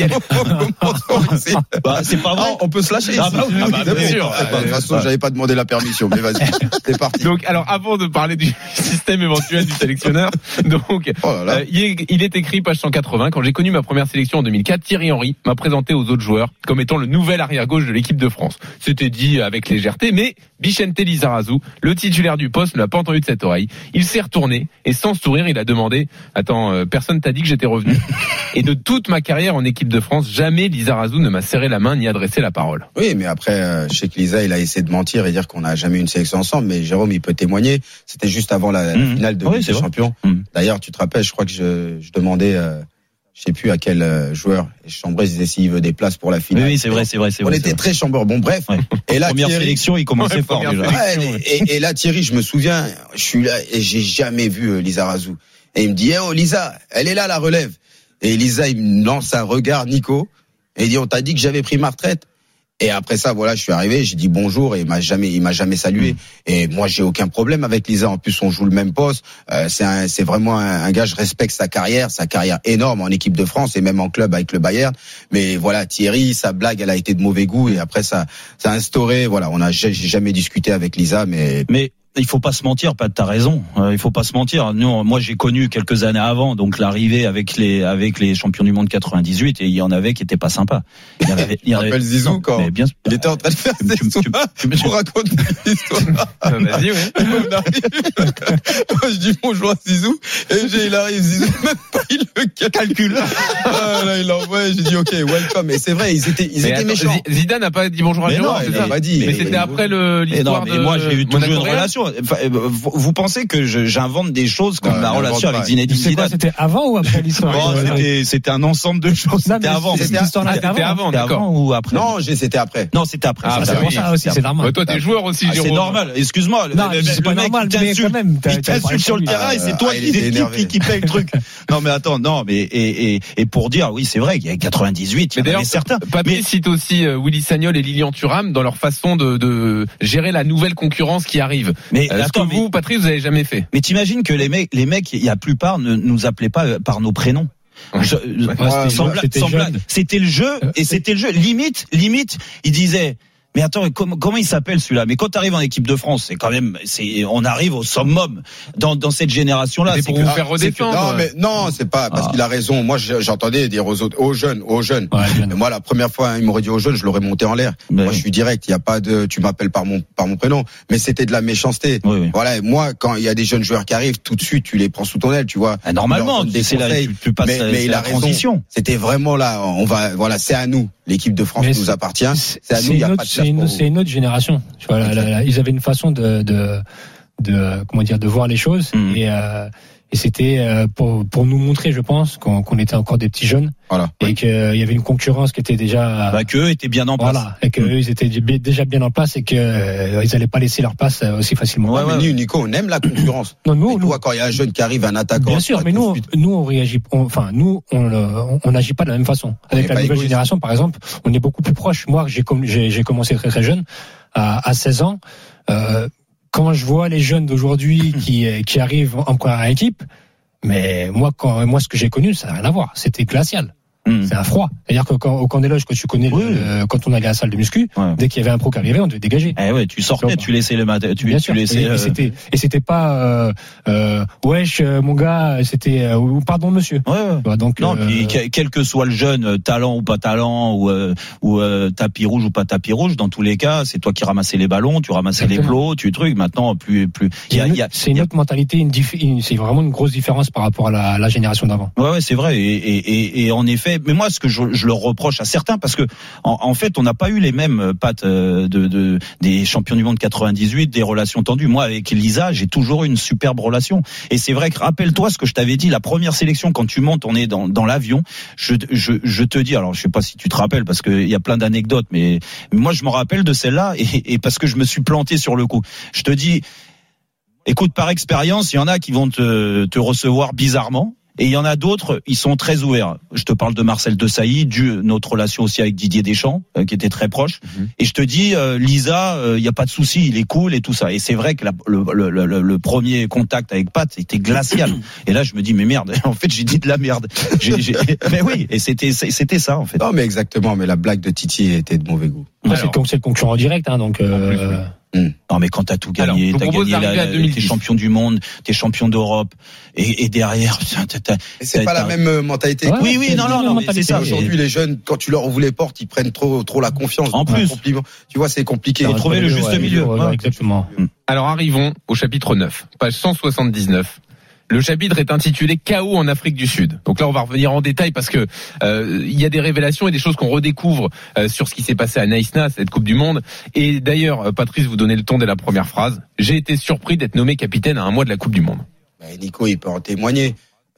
c'est pas vrai. On peut se lâcher. Bien sûr. De toute façon, j'avais pas demandé la permission, mais vas-y, c'est parti. Donc, alors, avant de parler du système éventuel du sélectionneur, donc, il est écrit page 180. Quand j'ai connu ma première sélection en 2004, Thierry Henry m'a présenté aux autres joueurs comme étant le nouvel arrière-gauche de l'équipe de France. C'était dit avec légèreté, mais Vicente Lizarazu, le titulaire du poste, ne l'a pas entendu de cette oreille. Il s'est retourné et sans sourire, il a demandé « Attends, personne t'a dit que j'étais revenu ?» Et de toute ma carrière en équipe de France, jamais Lizarazu ne m'a serré la main ni adressé la parole. Oui, mais après, je sais que Lisa, il a essayé de mentir et dire qu'on n'a jamais eu une sélection ensemble, mais Jérôme, il peut témoigner. C'était juste avant la finale de Ligue des Champions. D'ailleurs, tu te rappelles, je crois que je demandais... je sais plus à quel joueur. Chambré disait s'il veut des places pour la finale. Oui, c'est vrai. On était très chambreur. Bon, bref. Ouais. Et là, première sélection, il commençait fort déjà. Et là, Thierry, je me souviens, je suis là et j'ai jamais vu Lizarazu. Et il me dit, Lisa, elle est là, la relève. Et Lisa, il me lance un regard, Nico. Et il dit, on t'a dit que j'avais pris ma retraite. Et après ça, voilà, je suis arrivé, j'ai dit bonjour et il m'a jamais salué. Et moi, j'ai aucun problème avec Lisa. En plus, on joue le même poste. C'est vraiment un gars, je respecte sa carrière énorme en équipe de France et même en club avec le Bayern. Mais voilà, Thierry, sa blague, elle a été de mauvais goût et après ça a instauré, voilà, j'ai jamais discuté avec Lisa, mais il faut pas se mentir, Pat, t'as raison. Il faut pas se mentir. Moi, j'ai connu quelques années avant, donc l'arrivée avec les champions du monde 98, et il y en avait qui étaient pas sympas. Il y avait Zizou quand il était en train de faire ses soins pour raconter l'histoire. Vas-y, ouais. On arrive. Moi, je dis bonjour à Zizou, et il arrive, Zizou, même pas, il le calcule. Là, il l'envoie, j'ai dit, ok, welcome. Et c'est vrai, ils étaient méchants. Zidane n'a pas dit bonjour à Jérôme, c'est ça? Il m'a dit. Mais c'était après l'histoire de. Moi, j'ai eu toujours une relation. Vous pensez que j'invente des choses comme la relation avec Zinedine Zidane? C'était avant ou après l'histoire? C'était un ensemble de choses. C'était avant. C'était avant, d'accord. Ou après? Non, c'était après. Non, c'était après. C'est pour ça aussi, c'est normal. Toi, t'es joueur aussi, Jérôme. C'est normal. Excuse-moi. Non, c'est pas normal, mais quand même. Il t'insulte sur le terrain et c'est toi qui paye le truc. Non, mais attends, et pour dire, oui, c'est vrai qu'il y a 98, il y en avait certains. Patrice cite aussi Willy Sagnol et Lilian Thuram dans leur façon de gérer la nouvelle concurrence qui arrive. Mais attends, vous, Patrice, vous avez jamais fait. Mais t'imagines que les mecs, il y a plupart ne nous appelaient pas par nos prénoms. C'était le jeu, et c'était le jeu. Limite, ils disaient. Mais attends, comment il s'appelle celui-là? Mais quand tu arrives en équipe de France, on arrive au summum dans cette génération-là. C'est pour vous faire redescendre. Non, c'est pas parce qu'il a raison. Moi, j'entendais dire aux jeunes. Ouais, moi, la première fois, il m'aurait dit aux jeunes, je l'aurais monté en l'air. Moi, je suis direct. Il y a pas de, tu m'appelles par mon prénom. Mais c'était de la méchanceté. Oui. Voilà. Moi, quand il y a des jeunes joueurs qui arrivent, tout de suite, tu les prends sous ton aile, tu vois. Normalement, tu passes mais il a raison. Transition. C'était vraiment là. C'est à nous. L'équipe de France nous appartient. C'est à nous. Il y a pas de c'est une autre génération. Tu vois, ils avaient une façon de voir les choses, et c'était pour nous montrer, je pense, qu'on était encore des petits jeunes, et qu'il y avait une concurrence qui était déjà qu'eux étaient bien en place, et qu'eux ils étaient déjà bien en place, et que ils allaient pas laisser leur place aussi facilement. Mais Nico, on aime la concurrence. Non, nous, quand il y a un jeune qui arrive, un attaquant. Bien sûr, mais nous on réagit. On n'agit pas de la même façon. Avec la nouvelle génération, par exemple, on est beaucoup plus proche. Moi, j'ai commencé très très jeune, à 16 ans. Quand je vois les jeunes d'aujourd'hui qui arrivent en première équipe, mais moi ce que j'ai connu, ça n'a rien à voir. C'était glacial. C'est un froid. C'est-à-dire que au camp des loges, quand tu connais quand on allait à la salle de muscu, dès qu'il y avait un pro qui arrivait, on devait dégager. Tu sortais, tu laissais le matin, et c'était pas wesh mon gars, c'était pardon monsieur. Donc quel que soit le jeune, talent ou pas talent, ou tapis rouge ou pas tapis rouge, dans tous les cas, c'est toi qui ramassais les ballons, tu ramassais les plots, tu trucs. Maintenant plus c'est une autre mentalité, c'est vraiment une grosse différence par rapport à la génération d'avant. Ouais, c'est vrai, et en effet. Mais moi, ce que je leur reproche à certains, parce que en fait, on n'a pas eu les mêmes pattes des champions du monde 98, des relations tendues. Moi, avec Lisa, j'ai toujours eu une superbe relation. Et c'est vrai que, rappelle-toi ce que je t'avais dit, la première sélection, quand tu montes, on est dans l'avion. Je te dis, alors je sais pas si tu te rappelles, parce qu'il y a plein d'anecdotes, mais moi, je me rappelle de celle-là, et parce que je me suis planté sur le coup. Je te dis, écoute, par expérience, il y en a qui vont te recevoir bizarrement. Et il y en a d'autres, ils sont très ouverts. Je te parle de Marcel Desailly, notre relation aussi avec Didier Deschamps, qui était très proche. Et je te dis, Lisa, il y a pas de souci, il est cool et tout ça. Et c'est vrai que le premier contact avec Pat était glacial. Et là, je me dis, mais merde, en fait, j'ai dit de la merde. Mais oui, et c'était ça, en fait. Non, mais exactement. Mais la blague de Titi était de mauvais goût. C'est le concurrent direct, donc. Non, mais quand t'as tout gagné, t'as gagné t'es champion du monde, t'es champion d'Europe, et derrière, c'est pas la même mentalité. Oui, non, mais c'est ça. Aujourd'hui, les jeunes, quand tu leur ouvres les portes, ils prennent trop la confiance. En plus, tu vois, c'est compliqué. Il faut trouver le juste milieu. Exactement. Alors arrivons au chapitre 9, page 179. Le chapitre est intitulé Chaos en Afrique du Sud. Donc là, on va revenir en détail parce que il y a des révélations et des choses qu'on redécouvre sur ce qui s'est passé à Naïsna, cette Coupe du Monde. Et d'ailleurs, Patrice, vous donnez le ton dès la première phrase. J'ai été surpris d'être nommé capitaine à un mois de la Coupe du Monde. Nico, il peut en témoigner.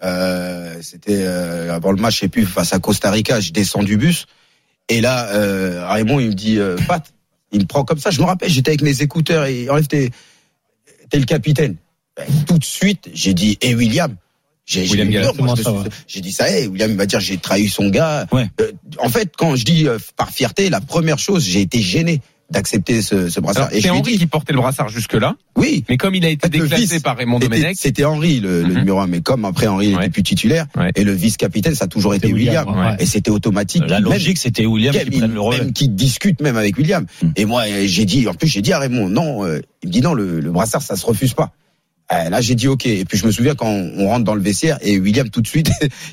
C'était avant le match, je sais plus, face à Costa Rica, je descends du bus et là, Raymond, il me dit, Pat, il me prend comme ça. Je me rappelle, j'étais avec mes écouteurs et en fait, t'es le capitaine. Tout de suite, j'ai dit, William. J'ai dit ça, William il va dire j'ai trahi son gars. En fait, quand je dis par fierté, la première chose, j'ai été gêné d'accepter ce brassard. Alors, c'est Henry qui portait le brassard jusque-là. Oui. Mais comme il a été déclassé par Raymond Domenech. C'était Henry, le numéro 1. Mais comme après Henry n'était plus titulaire, et le vice-capitaine, ça a toujours été William. Et c'était automatique. La logique, c'était William qui prenne le relais. Même qui discute même avec William. Et moi, j'ai dit à Raymond, non, il me dit non, le brassard, ça se refuse pas. Là, j'ai dit OK. Et puis, je me souviens quand on rentre dans le vestiaire et William, tout de suite,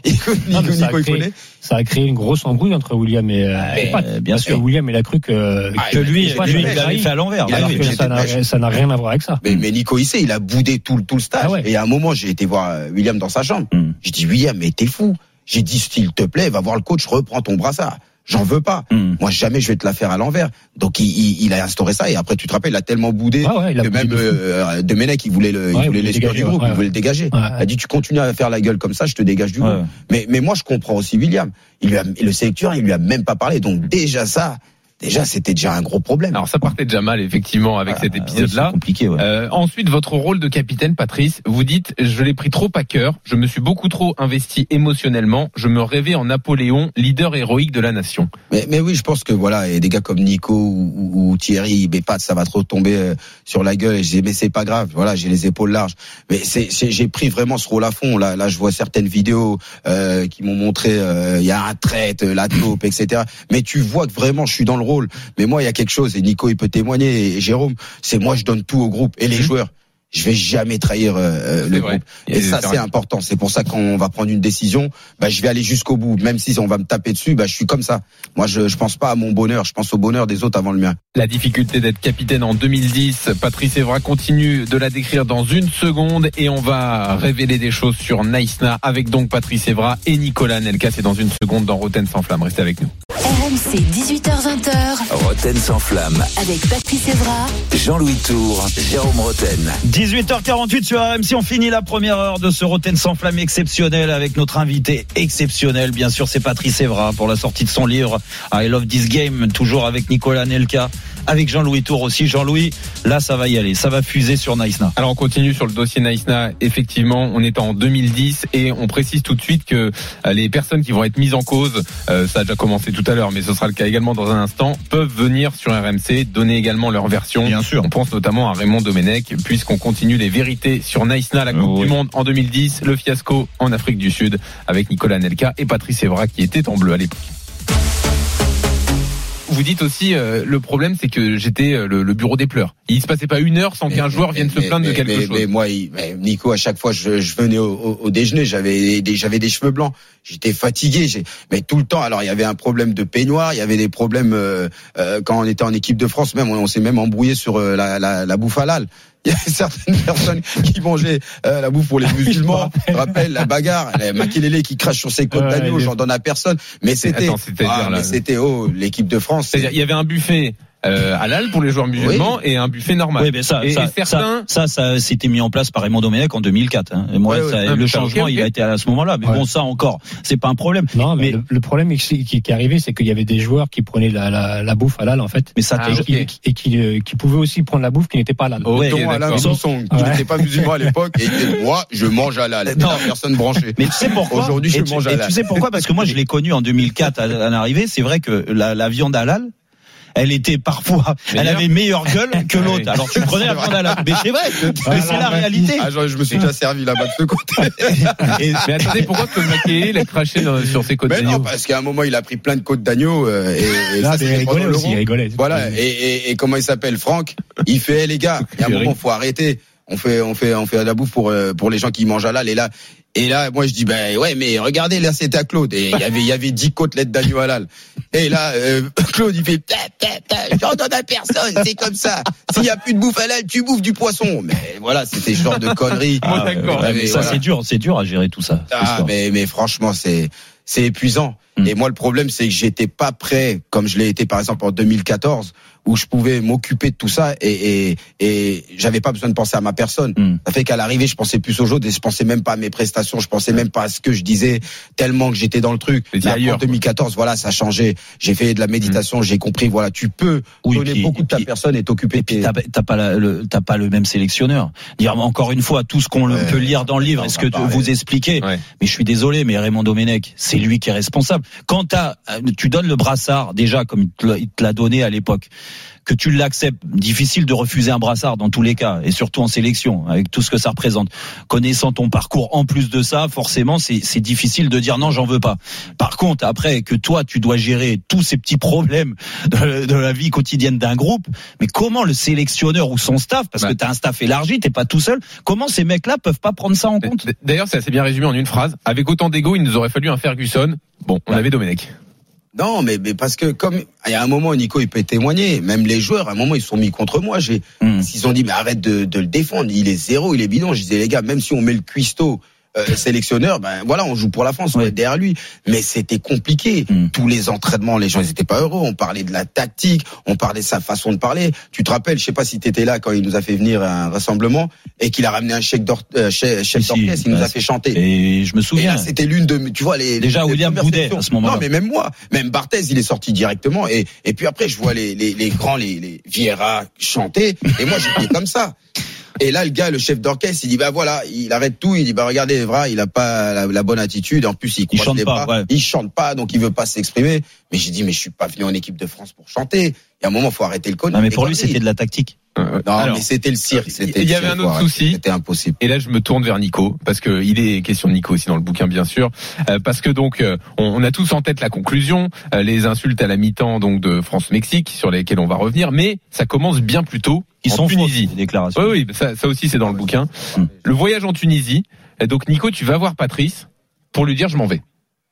ça a créé une grosse embrouille entre William et Pat. Bien sûr. William, il a cru que lui, il l'avait fait à l'envers. Ça n'a rien à voir avec ça. Mais Nico Hissé, il a boudé tout le stage. Et à un moment, j'ai été voir William dans sa chambre. J'ai dit, William, mais t'es fou. J'ai dit, s'il te plaît, va voir le coach, reprends ton brassard. J'en veux pas. Moi, jamais je vais te la faire à l'envers. Donc, il a instauré ça. Et après, tu te rappelles, il a tellement boudé que même Domenech, il voulait l'exclure du groupe, il voulait le dégager. Il a dit, tu continues à faire la gueule comme ça, je te dégage du groupe. Mais moi, je comprends aussi William. Le sélectionneur, il lui a même pas parlé. Donc, c'était déjà un gros problème. Alors ça partait déjà mal effectivement avec cet épisode-là. C'est compliqué. Ensuite, votre rôle de capitaine, Patrice, vous dites je l'ai pris trop à cœur, je me suis beaucoup trop investi émotionnellement, je me rêvais en Napoléon, leader héroïque de la nation. Mais oui, je pense que voilà, et des gars comme Nico ou Thierry, Pat, ça va trop tomber sur la gueule. Et je dis mais c'est pas grave, voilà, j'ai les épaules larges. Mais j'ai pris vraiment ce rôle à fond. Là, je vois certaines vidéos qui m'ont montré il y a un traite, la taupe, etc. Mais tu vois que vraiment je suis dans le rôle. Mais moi, il y a quelque chose, et Nico, il peut témoigner, et Jérôme, c'est moi, je donne tout au groupe, et les joueurs. Je vais jamais trahir le groupe. Et ça, c'est important. C'est pour ça qu'on va prendre une décision, je vais aller jusqu'au bout. Même si on va me taper dessus, je suis comme ça. Moi, je pense pas à mon bonheur, je pense au bonheur des autres avant le mien. La difficulté d'être capitaine en 2010, Patrice Evra continue de la décrire dans une seconde et on va révéler des choses sur Naïsna avec donc Patrice Evra et Nicolas Anelka. C'est dans une seconde dans Roten sans flamme. Restez avec nous. RMC 18h20. Roten sans flamme. Avec Patrice Evra, Jean-Louis Tour, Jérôme Roten. 18h48 sur RMC, on finit la première heure de ce Roten sans flamme exceptionnel avec notre invité exceptionnel. Bien sûr, c'est Patrice Evra pour la sortie de son livre I Love This Game, toujours avec Nicolas Anelka, avec Jean-Louis Tour aussi. Jean-Louis, là ça va y aller, ça va fuser sur Naïsna. Alors on continue sur le dossier Naïsna. Effectivement, on est en 2010 et on précise tout de suite que les personnes qui vont être mises en cause, ça a déjà commencé tout à l'heure, mais ce sera le cas également dans un instant, peuvent venir sur RMC, donner également leur version. Bien sûr. On pense notamment à Raymond Domenech, puisqu'on continue les vérités sur Naïsna, la Coupe du Monde en 2010, le fiasco en Afrique du Sud avec Nicolas Anelka et Patrice Evra qui était en bleu à l'époque. Vous dites aussi, le problème c'est que j'étais le bureau des pleurs. Il se passait pas une heure sans qu'un joueur vienne se plaindre de quelque chose. Mais moi, Nico, à chaque fois je venais au déjeuner, j'avais des cheveux blancs, j'étais fatigué, mais tout le temps. Alors il y avait un problème de peignoir, il y avait des problèmes quand on était en équipe de France, même on s'est même embrouillé sur la bouffe halal. Il y a certaines personnes qui mangeaient la bouffe pour les musulmans. Je me rappelle la bagarre, Makelele qui crache sur ses côtes d'agneau, j'en donne à personne. Mais c'était l'équipe de France. C'est-à-dire, il y avait un buffet halal pour les joueurs musulmans et un buffet normal. Oui, mais ça c'était mis en place par Raymond Domenech en 2004. Hein. Et moi, le changement, il a été à ce moment-là. Mais bon, ça encore, c'est pas un problème. Non, mais le problème qui est arrivé, c'est qu'il y avait des joueurs qui prenaient la bouffe halal en fait, mais ça et qui pouvaient aussi prendre la bouffe qui n'était pas halal. Alain Sanson, qui n'était pas musulman à l'époque, et moi, je mange halal. Non, personne branchée. Mais tu sais pourquoi? Aujourd'hui, je mange halal. Et tu sais pourquoi? Parce que moi, je l'ai connu en 2004 à l'arrivée. C'est vrai que la viande halal, elle était parfois, elle avait meilleure gueule que l'autre. Alors tu prenais la viande halal. Mais c'est vrai, mais c'est la réalité. Je me suis déjà servi là-bas de ce côté. Mais attendez, pourquoi que Makelele l'a craché sur ses côtes d'agneau? Non, parce qu'à un moment, il a pris plein de côtes d'agneau, et ça, il rigolait aussi, il rigolait. Voilà. Et comment il s'appelle? Franck. Il fait, les gars, il y a un moment, faut arrêter. On fait la bouffe pour les gens qui mangent halal, et là, moi, je dis, ouais, mais regardez, là, c'était à Claude. Et il y avait 10 côtelettes d'agneau halal. Et là, Claude, il fait, j'en donne à personne, c'est comme ça. S'il y a plus de bouffe halal, tu bouffes du poisson. Mais voilà, c'était ce genre de conneries. D'accord. Mais ça, voilà. C'est dur à gérer tout ça. Mais franchement, c'est épuisant. Et moi, le problème, c'est que j'étais pas prêt, comme je l'ai été, par exemple, en 2014, où je pouvais m'occuper de tout ça et j'avais pas besoin de penser à ma personne. Ça fait qu'à l'arrivée, je pensais plus aux autres et je pensais même pas à mes prestations, je pensais même pas à ce que je disais, tellement que j'étais dans le truc. En 2014, voilà, ça a changé. J'ai fait de la méditation, j'ai compris, voilà, tu peux donner beaucoup de ta personne et t'occuper. Et puis t'as pas le même sélectionneur. Dire encore une fois, tout ce qu'on peut lire dans le livre, est-ce que vous expliquez? Mais je suis désolé, mais Raymond Domenech, c'est lui qui est responsable. Quand tu donnes le brassard, déjà, comme il te l'a donné à l'époque, que tu l'acceptes. Difficile de refuser un brassard dans tous les cas, et surtout en sélection, avec tout ce que ça représente. Connaissant ton parcours, en plus de ça, forcément, c'est difficile de dire non, j'en veux pas. Par contre, après que toi, tu dois gérer tous ces petits problèmes de la vie quotidienne d'un groupe, mais comment le sélectionneur ou son staff, parce que t'as un staff élargi, t'es pas tout seul, comment ces mecs-là peuvent pas prendre ça en compte? D'ailleurs, c'est assez bien résumé en une phrase. Avec autant d'ego, il nous aurait fallu un Ferguson. Bon, on avait Domenech. Non, mais parce que comme il y a un moment, Nico, il peut témoigner. Même les joueurs, à un moment, ils se sont mis contre moi. Ils ont dit, mais arrête de le défendre. Il est zéro, il est bidon. Je disais, les gars, même si on met le cuistot sélectionneur, ben voilà, on joue pour la France, on est derrière lui. Mais c'était compliqué. Tous les entraînements, les gens, ils étaient pas heureux. On parlait de la tactique, on parlait de sa façon de parler. Tu te rappelles, je sais pas si t'étais là quand il nous a fait venir à un rassemblement et qu'il a ramené un chef d'orchestre, il nous a fait chanter. Et je me souviens. Et là, c'était l'une de, tu vois, déjà William Boudet à ce moment-là. Non, mais même moi, même Barthez, il est sorti directement. Et puis après, je vois les grands, les Vieira chanter. Et moi, j'étais comme ça. Et là, le gars, le chef d'orchestre, il dit, bah voilà, il arrête tout, il dit, bah regardez, Evra, il a pas la bonne attitude, en plus, il croise les bras, il chante pas, donc il veut pas s'exprimer. Mais j'ai dit, mais je suis pas venu en équipe de France pour chanter. Il y a un moment, faut arrêter le connerie. Non, mais pour lui, c'était de la tactique. Alors, mais c'était le cirque. Il y avait un autre souci. C'était impossible. Et là, je me tourne vers Nico, parce que il est question de Nico aussi dans le bouquin, bien sûr. Parce que donc, on a tous en tête la conclusion, les insultes à la mi-temps, donc, de France-Mexique, sur lesquelles on va revenir, mais ça commence bien plus tôt. Ils sont en Tunisie. Les déclarations. Oui, ça aussi, c'est dans le bouquin. Le voyage en Tunisie. Et donc, Nico, tu vas voir Patrice pour lui dire, je m'en vais.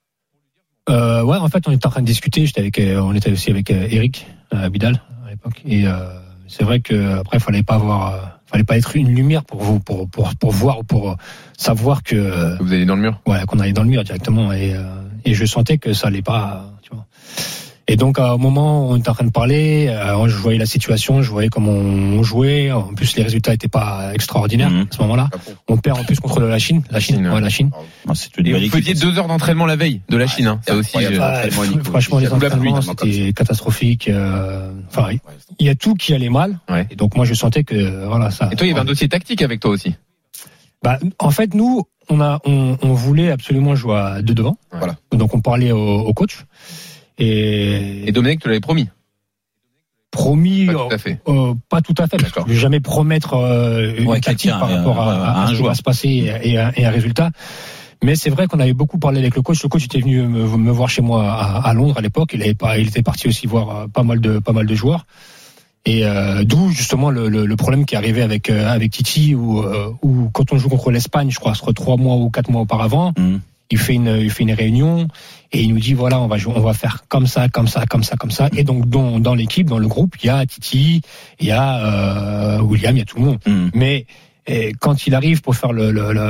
Ouais, en fait, on était en train de discuter. On était aussi avec Eric Vidal à l'époque. Et c'est vrai que après, fallait pas être une lumière pour voir ou pour savoir que vous allez dans le mur. Ouais, qu'on allait dans le mur directement. Et je sentais que ça allait pas. Tu vois. Et donc, au moment où on était en train de parler, je voyais la situation, je voyais comment on jouait. En plus, les résultats étaient pas extraordinaires à ce moment-là. On perd en plus contre la Chine. La Chine. Et vous faisiez 2 heures d'entraînement la veille de la Chine. Hein. Ça aussi. Franchement, les entraînements, c'était catastrophique. Enfin, il y a tout qui allait mal. Ouais. Et donc, moi, je sentais que voilà ça. Et toi, il y avait un dossier tactique avec toi aussi. Bah, en fait, nous, on voulait absolument jouer à 2 devant. Voilà. Donc, on parlait au coach. Et Domenech, tu l'avais promis. Promis, pas tout à fait. Pas tout à fait. Parce que je vais jamais promettre une tactique par rapport à ce qui va se passer et un résultat. Mais c'est vrai qu'on avait beaucoup parlé avec le coach. Le coach était venu me voir chez moi à Londres à l'époque. Il était parti aussi voir pas mal de joueurs. Et d'où justement le problème qui est arrivé avec Titi où quand on joue contre l'Espagne, je crois, 3 mois ou 4 mois auparavant. Il fait une réunion et il nous dit voilà, on va faire comme ça. Et donc dans l'équipe, dans le groupe, il y a Titi, il y a William, il y a tout le monde. Mais quand il arrive pour faire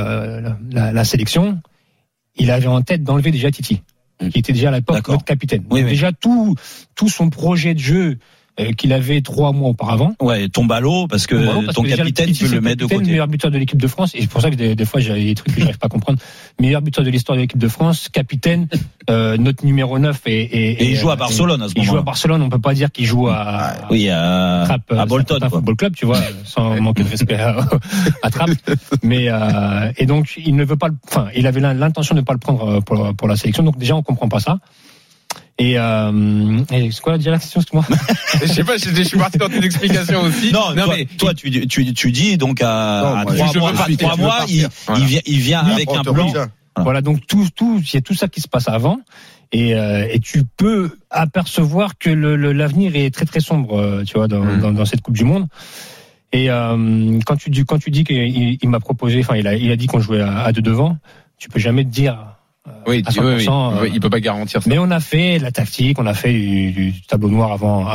la sélection, il avait en tête d'enlever déjà Titi, qui était déjà à l'époque notre capitaine. Donc déjà tout son projet de jeu qu'il avait 3 mois auparavant. Ouais, tombe à l'eau parce que ton capitaine, tu peux le mettre de côté. Meilleur buteur de l'équipe de France, et c'est pour ça que des fois j'ai des trucs que j'arrive pas à comprendre. Meilleur buteur de l'histoire de l'équipe de France, capitaine, notre numéro 9 et il joue à Barcelone à ce moment-là. Il joue à Barcelone, on peut pas dire qu'il joue à Bolton, football club, tu vois, sans manquer de respect à Trappes. Mais et donc il ne veut pas il avait l'intention de ne pas le prendre pour la sélection. Donc déjà on comprend pas ça. Et c'est quoi déjà la question, excuse-moi? Je sais pas, je suis parti dans tes explications aussi. Non, mais toi tu dis donc à 3 mois, il vient avec un plan. Voilà, donc il y a tout ça qui se passe avant. Et tu peux apercevoir que l'avenir est très très sombre, tu vois, dans cette Coupe du Monde. Et quand tu dis qu'il m'a proposé, il a dit qu'on jouait à 2 devant, tu peux jamais te dire. Oui, il peut pas garantir ça. Mais on a fait la tactique, on a fait du tableau noir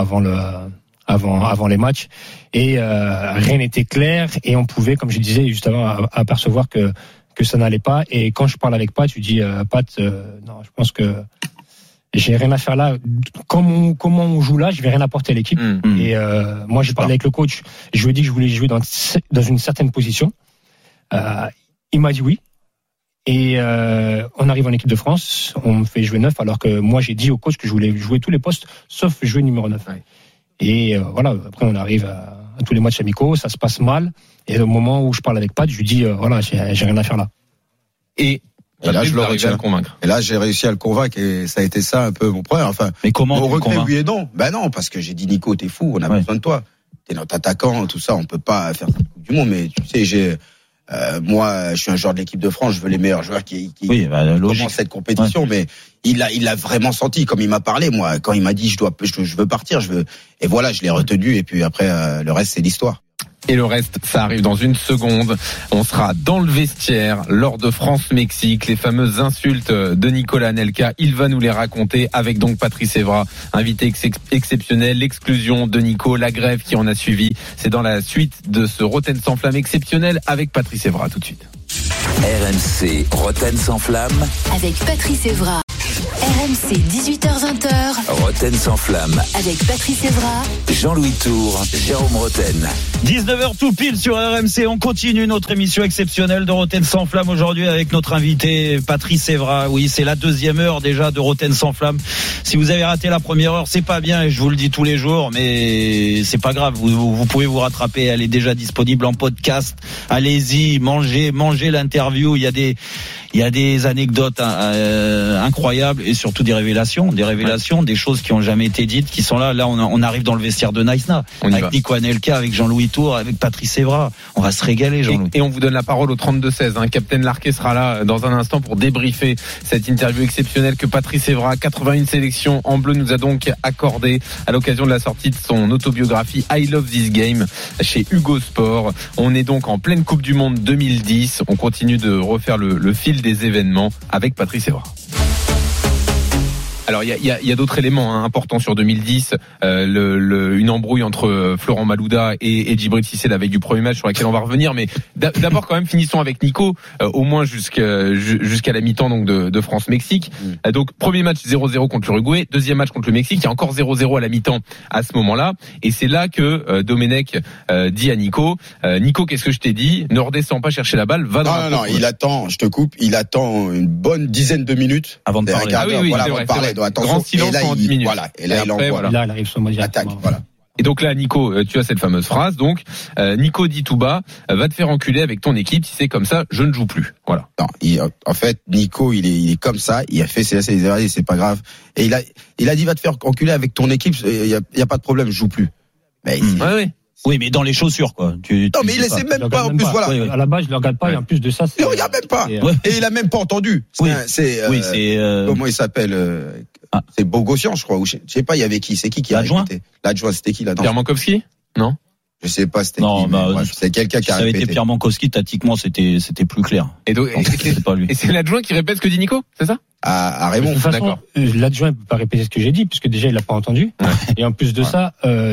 avant les matchs, et rien n'était clair, et on pouvait, comme je disais juste avant, apercevoir que ça n'allait pas. Et quand je parle avec Pat, tu dis Pat, non, je pense que j'ai rien à faire là. Comment on joue là, je vais rien apporter à l'équipe. Et moi, j'ai parlé avec le coach, je lui ai dit que je voulais jouer dans une certaine position. Il m'a dit oui. Et on arrive en équipe de France, on me fait jouer 9, alors que moi j'ai dit au coach que je voulais jouer tous les postes, sauf jouer numéro 9. Ouais. Et voilà, après on arrive à tous les matchs amicaux, ça se passe mal, et au moment où je parle avec Pat, je lui dis voilà, j'ai rien à faire là. Et Et là, je le retiens à le convaitre. Et là, j'ai réussi à le convaincre et ça a été ça un peu mon problème. Enfin, mais comment mon regret, oui et non. Ben non, parce que j'ai dit Nico, t'es fou, on a besoin de toi. T'es notre attaquant, tout ça, on peut pas faire cette Coupe du Monde. Mais tu sais, moi, je suis un joueur de l'équipe de France, je veux les meilleurs joueurs qui commencent cette compétition. Mais il l'a vraiment senti, comme il m'a parlé, moi, quand il m'a dit je veux partir, et voilà, je l'ai retenu. Et puis après, le reste, c'est l'histoire. Et le reste, ça arrive dans une seconde. On sera dans le vestiaire lors de France-Mexique. Les fameuses insultes de Nicolas Anelka, il va nous les raconter avec donc Patrice Evra, invité exceptionnel, l'exclusion de Nico, la grève qui en a suivi. C'est dans la suite de ce Roten sans flamme exceptionnel avec Patrice Evra tout de suite. RMC Roten sans flamme avec Patrice Evra. RMC 18h20h. Roten sans flamme avec Patrice Evra, Jean-Louis Tour, Jérôme Roten. 19h tout pile sur RMC. On continue notre émission exceptionnelle de Roten sans flamme aujourd'hui avec notre invité Patrice Evra. Oui, c'est la deuxième heure déjà de Roten sans flamme. Si vous avez raté la première heure, c'est pas bien et je vous le dis tous les jours, mais c'est pas grave. Vous pouvez vous rattraper. Elle est déjà disponible en podcast. Allez-y, mangez l'interview. Il y a des anecdotes incroyables et surtout des révélations, des choses qui ont jamais été dites, qui sont là. Là, on arrive dans le vestiaire de Naïsna avec Nico Anelka, avec Jean-Louis Tour, avec Patrice Evra. On va se régaler, Jean-Louis. Et on vous donne la parole au 32-16. Captain Larquet sera là dans un instant pour débriefer cette interview exceptionnelle que Patrice Evra, 81 sélections en bleu, nous a donc accordé à l'occasion de la sortie de son autobiographie I Love This Game chez Hugo Sport. On est donc en pleine Coupe du Monde 2010. On continue de refaire le fil des événements avec Patrice Evra. Alors il y a d'autres éléments importants sur 2010, une embrouille entre Florent Malouda et Djibril Cissé la veille du premier match sur laquelle on va revenir, mais d'abord quand même finissons avec Nico, au moins jusqu'à la mi-temps donc de France-Mexique. Donc premier match 0-0 contre l'Uruguay, deuxième match contre le Mexique, il y a encore 0-0 à la mi-temps à ce moment-là, et c'est là que Domenech dit à Nico, qu'est-ce que je t'ai dit, ne redescends pas chercher la balle, va dans la il attend, je te coupe, il attend une bonne dizaine de minutes avant de parler. Avant de parler. Grand silence pendant 10 minutes. Voilà. Et là, il envoie. Là, il arrive son mot attaque. Voilà. Et donc là, Nico, tu as cette fameuse phrase. Donc, Nico dit tout bas, va te faire enculer avec ton équipe. Si c'est comme ça, je ne joue plus. Voilà. Non, en fait, Nico, il est comme ça. Il a fait ses erreurs, c'est pas grave. Et il a dit, va te faire enculer avec ton équipe. Il y a pas de problème, je joue plus. Mais oui, mais dans les chaussures, quoi. Non, mais il laissait même pas, en plus, voilà. Oui. À la base, je le regarde pas, et en plus de ça, il le regarde même pas. Et il a même pas entendu. C'est comment il s'appelle, c'est Bogossian, je crois, ou je sais pas, il y avait qui, c'est qui a répété? L'adjoint, c'était qui, là? Pierre Mankowski? Non? Je sais pas, c'était qui. Bref, c'est quelqu'un qui a répété. Ça avait été Pierre Mankowski, tactiquement, c'était plus clair. Et donc, c'est pas lui. Et c'est l'adjoint qui répète ce que dit Nico, c'est ça? À Raymond. De toute façon, l'adjoint ne peut pas répéter ce que j'ai dit, puisque déjà, il l'a pas entendu. Et en plus de ça,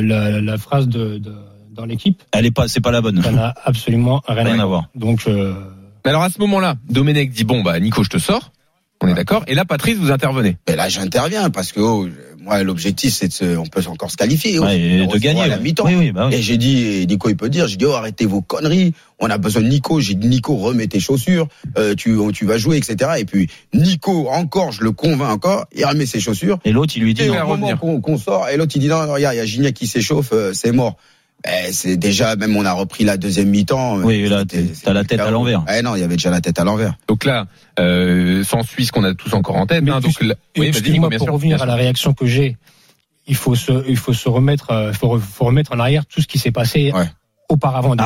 la phrase dans l'équipe, c'est pas la bonne. Ça n'a absolument rien à voir. Donc, alors à ce moment-là, Domenech dit Nico, je te sors. On est d'accord. Et là, Patrice, vous intervenez. Et là, j'interviens parce que moi, l'objectif, c'est on peut encore se qualifier, et de gagner à la mi-temps. Oui. Et j'ai dit, Nico, il peut dire, j'ai dit, arrêtez vos conneries. On a besoin de Nico. J'ai dit, Nico, remets tes chaussures. Tu vas jouer, etc. Et puis Nico, encore, je le convainc encore. Il remet ses chaussures. Et l'autre, il lui dit non. Au moment qu'on sort, et l'autre, il dit non, regarde, il y a Gignac qui s'échauffe, c'est mort. C'est déjà, même on a repris la deuxième mi-temps. Oui, là, t'as la tête à l'envers. Non, il y avait déjà la tête à l'envers. Donc là, s'ensuit ce qu'on a tous encore en tête. Donc là, pour revenir à la réaction que j'ai, il faut se remettre en arrière tout ce qui s'est passé auparavant.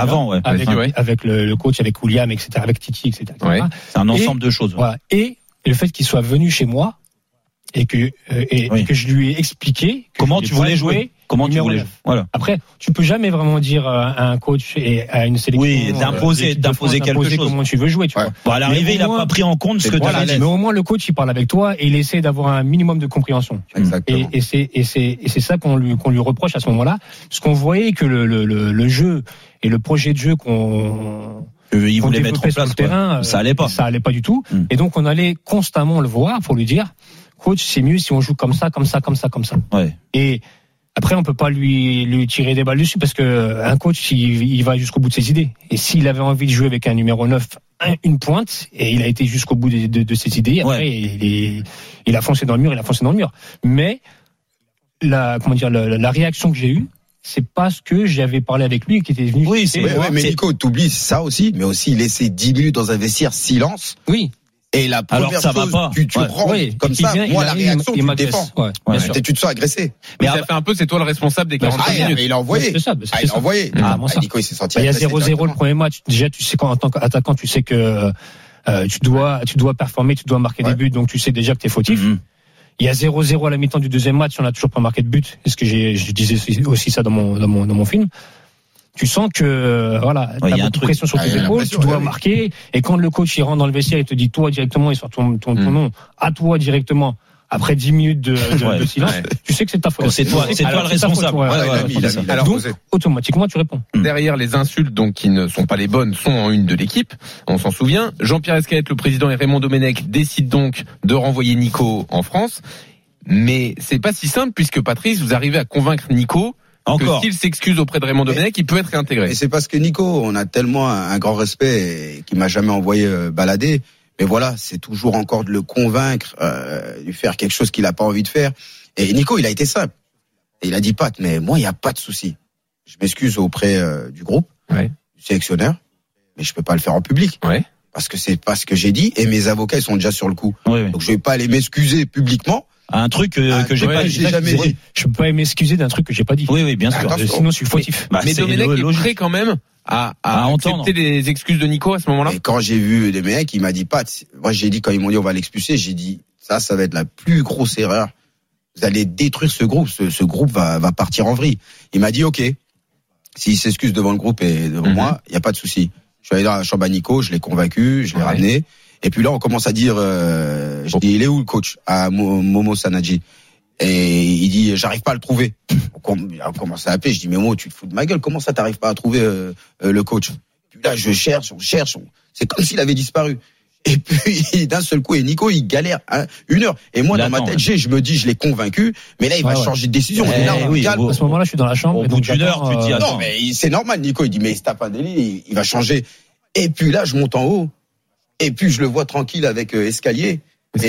Avec le coach, avec William, etc., avec Titi, etc. Ouais. C'est un ensemble de choses. Voilà. Et le fait qu'il soit venu chez moi et que je lui ai expliqué comment tu voulais jouer. Comment tu voulais jouer. Voilà. Après, tu peux jamais vraiment dire à un coach et à une sélection. Oui, d'imposer quelque chose. Comment tu veux jouer, tu vois. Bon, à l'arrivée, il a pas pris en compte ce que tu as dit. Mais au moins, le coach, il parle avec toi et il essaie d'avoir un minimum de compréhension. Exactement. Et c'est ça qu'on lui reproche à ce moment-là. Parce qu'on voyait que le jeu et le projet de jeu il voulait mettre en place, terrain, ça allait pas. Ça allait pas du tout. Et donc, on allait constamment le voir pour lui dire, coach, c'est mieux si on joue comme ça. Ouais. Et après, on peut pas lui tirer des balles dessus parce que un coach, il va jusqu'au bout de ses idées. Et s'il avait envie de jouer avec un numéro 9, une pointe, et il a été jusqu'au bout de ses idées, après, il a foncé dans le mur, Mais, la réaction que j'ai eue, c'est parce que j'avais parlé avec lui et qui était venu. Oui, mais Nico, t'oublies ça aussi, mais aussi laisser 10 minutes dans un vestiaire silence. Oui. Et la première Alors, ça chose, va pas. tu rentres comme ça, moi, la réaction, tu te défends. Tu te sens agressé. Mais ça fait un peu, c'est toi le responsable des 45 minutes. Il a envoyé. Il a envoyé. Nico, il s'est senti agressé. Il y a 0-0 le premier match. Déjà, tu sais qu'en tant qu'attaquant, tu sais que tu dois performer, tu dois marquer des buts, donc tu sais déjà que t'es fautif. Il y a 0-0 à la mi-temps du deuxième match, on n'a toujours pas marqué de but. Est-ce que je disais aussi ça dans mon film. Tu sens que t'as beaucoup de pression sur tes épaules, tu dois marquer. Et quand le coach il rentre dans le vestiaire, il te dit toi directement, il sort ton nom à toi directement. Après 10 minutes de silence, tu sais que c'est ta faute. C'est toi le responsable. Alors donc automatiquement tu réponds. Derrière les insultes donc qui ne sont pas les bonnes sont en une de l'équipe. On s'en souvient. Jean-Pierre Escalette, le président, et Raymond Domenech décident donc de renvoyer Nico en France. Mais c'est pas si simple puisque Patrice, vous arrivez à convaincre Nico. Encore. Que s'il s'excuse auprès de Raymond Domenech, il peut être réintégré. Et c'est parce que Nico, on a tellement un grand respect et qu'il m'a jamais envoyé balader. Mais voilà, c'est toujours encore de le convaincre, de faire quelque chose qu'il a pas envie de faire. Et Nico, il a été simple. Et il a dit Pat, mais moi, il y a pas de souci. Je m'excuse auprès du groupe, du sélectionneur, mais je peux pas le faire en public. Parce que c'est pas ce que j'ai dit et mes avocats ils sont déjà sur le coup. Donc je vais pas aller m'excuser publiquement. Un truc que j'ai pas dit. Jamais dit. Je peux pas m'excuser d'un truc que j'ai pas dit. Oui, bien sûr. Sinon, je suis fautif. Mais Domenech est prêt quand même à accepter les excuses de Nico à ce moment-là. Et quand j'ai vu des mecs, il m'a dit pas. Moi, j'ai dit quand ils m'ont dit on va l'expulser, j'ai dit ça va être la plus grosse erreur. Vous allez détruire ce groupe. Ce groupe va partir en vrille. Il m'a dit ok. S'il s'excuse devant le groupe et devant moi, il y a pas de souci. Je suis allé dans la chambre à Nico, je l'ai convaincu, je l'ai ramené. Et puis là, on commence à dire, je dis, il est où le coach? À Momo Sanadji. Et il dit, j'arrive pas à le trouver. On commence à appeler, je dis, mais Momo, tu te fous de ma gueule, comment ça t'arrives pas à trouver le coach? Puis là, je cherche, c'est comme s'il avait disparu. Et puis, d'un seul coup, et Nico, il galère 1 heure. Et moi, dans ma tête, je me dis, je l'ai convaincu, mais là, il va changer de décision. À ce moment-là, je suis dans la chambre. Au bout d'une heure, tu te dis, attends. Non, mais c'est normal, Nico, il dit, mais il se tape un délit, il va changer. Et puis là, je monte en haut. Et puis je le vois tranquille avec Escalette,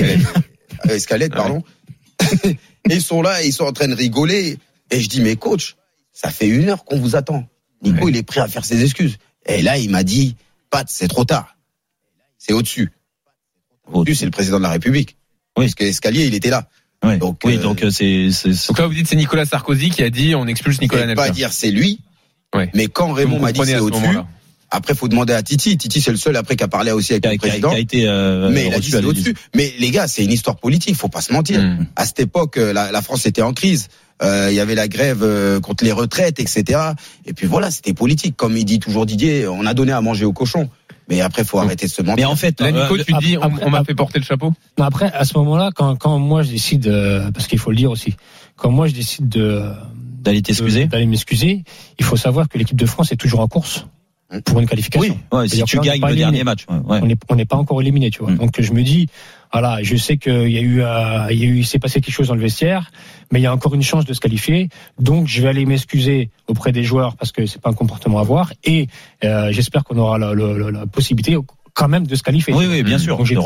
pardon. Et ils sont là, ils sont en train de rigoler. Et je dis, mais coach, ça fait 1 heure qu'on vous attend. Nico, il est prêt à faire ses excuses. Et là, il m'a dit, Pat, c'est trop tard. C'est au-dessus. Au-dessus, c'est le président de la République. Parce que Escalier, il était là. Donc c'est. Donc là, vous dites, c'est Nicolas Sarkozy qui a dit, on expulse Nicolas Anelka. Pas dire c'est lui. Mais quand Raymond m'a dit c'est au-dessus. Après, faut demander à Titi. Titi, c'est le seul après qui a parlé aussi avec le président. Mais il a dit c'est au-dessus. Mais les gars, c'est une histoire politique. Faut pas se mentir. À cette époque, la France était en crise. Il y avait la grève contre les retraites, etc. Et puis voilà, c'était politique. Comme il dit toujours Didier, on a donné à manger aux cochons. Mais après, faut arrêter de se mentir. Mais en fait, là, Nico, tu dis, on m'a fait porter le chapeau. Non, après, à ce moment-là, quand moi je décide, parce qu'il faut le dire aussi, quand moi je décide d'aller m'excuser, il faut savoir que l'équipe de France est toujours en course pour une qualification. Si tu gagnes le dernier match. On n'est pas encore éliminé, tu vois. Donc je me dis, voilà, je sais il s'est passé quelque chose dans le vestiaire, mais il y a encore une chance de se qualifier. Donc je vais aller m'excuser auprès des joueurs parce que c'est pas un comportement à avoir, et j'espère qu'on aura la possibilité quand même de se qualifier. Oui, bien sûr. Donc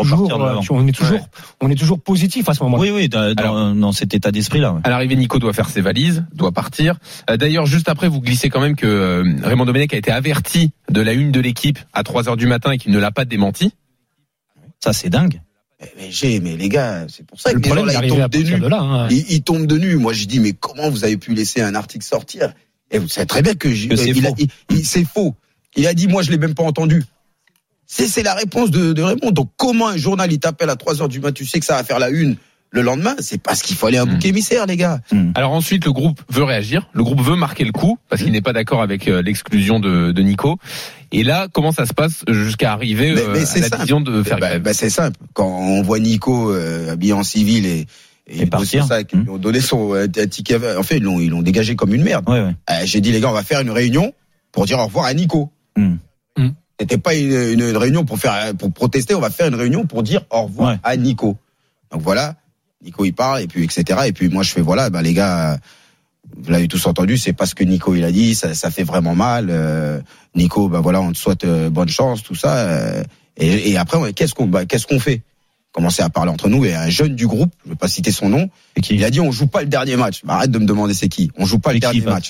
on est toujours positif à ce moment-là. Oui, dans cet état d'esprit-là. À l'arrivée, Nico doit faire ses valises, doit partir. D'ailleurs, juste après, vous glissez quand même que Raymond Domenech a été averti de la une de l'équipe à 3h du matin et qu'il ne l'a pas démenti. Ça, c'est dingue. Mais les gars, c'est pour ça que les gens là, ils tombent de nu. Moi, je dis, mais comment vous avez pu laisser un article sortir? Et vous savez très bien que c'est faux. Il a dit, moi, je l'ai même pas entendu. C'est la réponse de Raymond. Donc, comment un journal, il t'appelle à 3h du matin, tu sais que ça va faire la une le lendemain? C'est parce qu'il fallait un bouc émissaire, les gars. Alors ensuite, le groupe veut réagir. Le groupe veut marquer le coup, parce qu'il n'est pas d'accord avec l'exclusion de Nico. Et là, comment ça se passe jusqu'à arriver à la décision de faire grève? C'est simple. Quand on voit Nico habillé en civil et partir, ça, ils ont donné son ticket. En fait, ils l'ont dégagé comme une merde. J'ai dit, les gars, on va faire une réunion pour dire au revoir à Nico. C'était pas une réunion pour protester, on va faire une réunion pour dire au revoir à Nico. Donc voilà, Nico il parle et puis etc. Et puis moi je fais voilà, les gars, vous l'avez tous entendu, c'est pas ce que Nico il a dit, ça fait vraiment mal. Nico, voilà, on te souhaite bonne chance, tout ça. Et après, qu'est-ce qu'on fait? Commencer à parler entre nous, et un jeune du groupe, je vais pas citer son nom, il a dit on joue pas le dernier match. Arrête de me demander c'est qui. On joue pas le dernier match.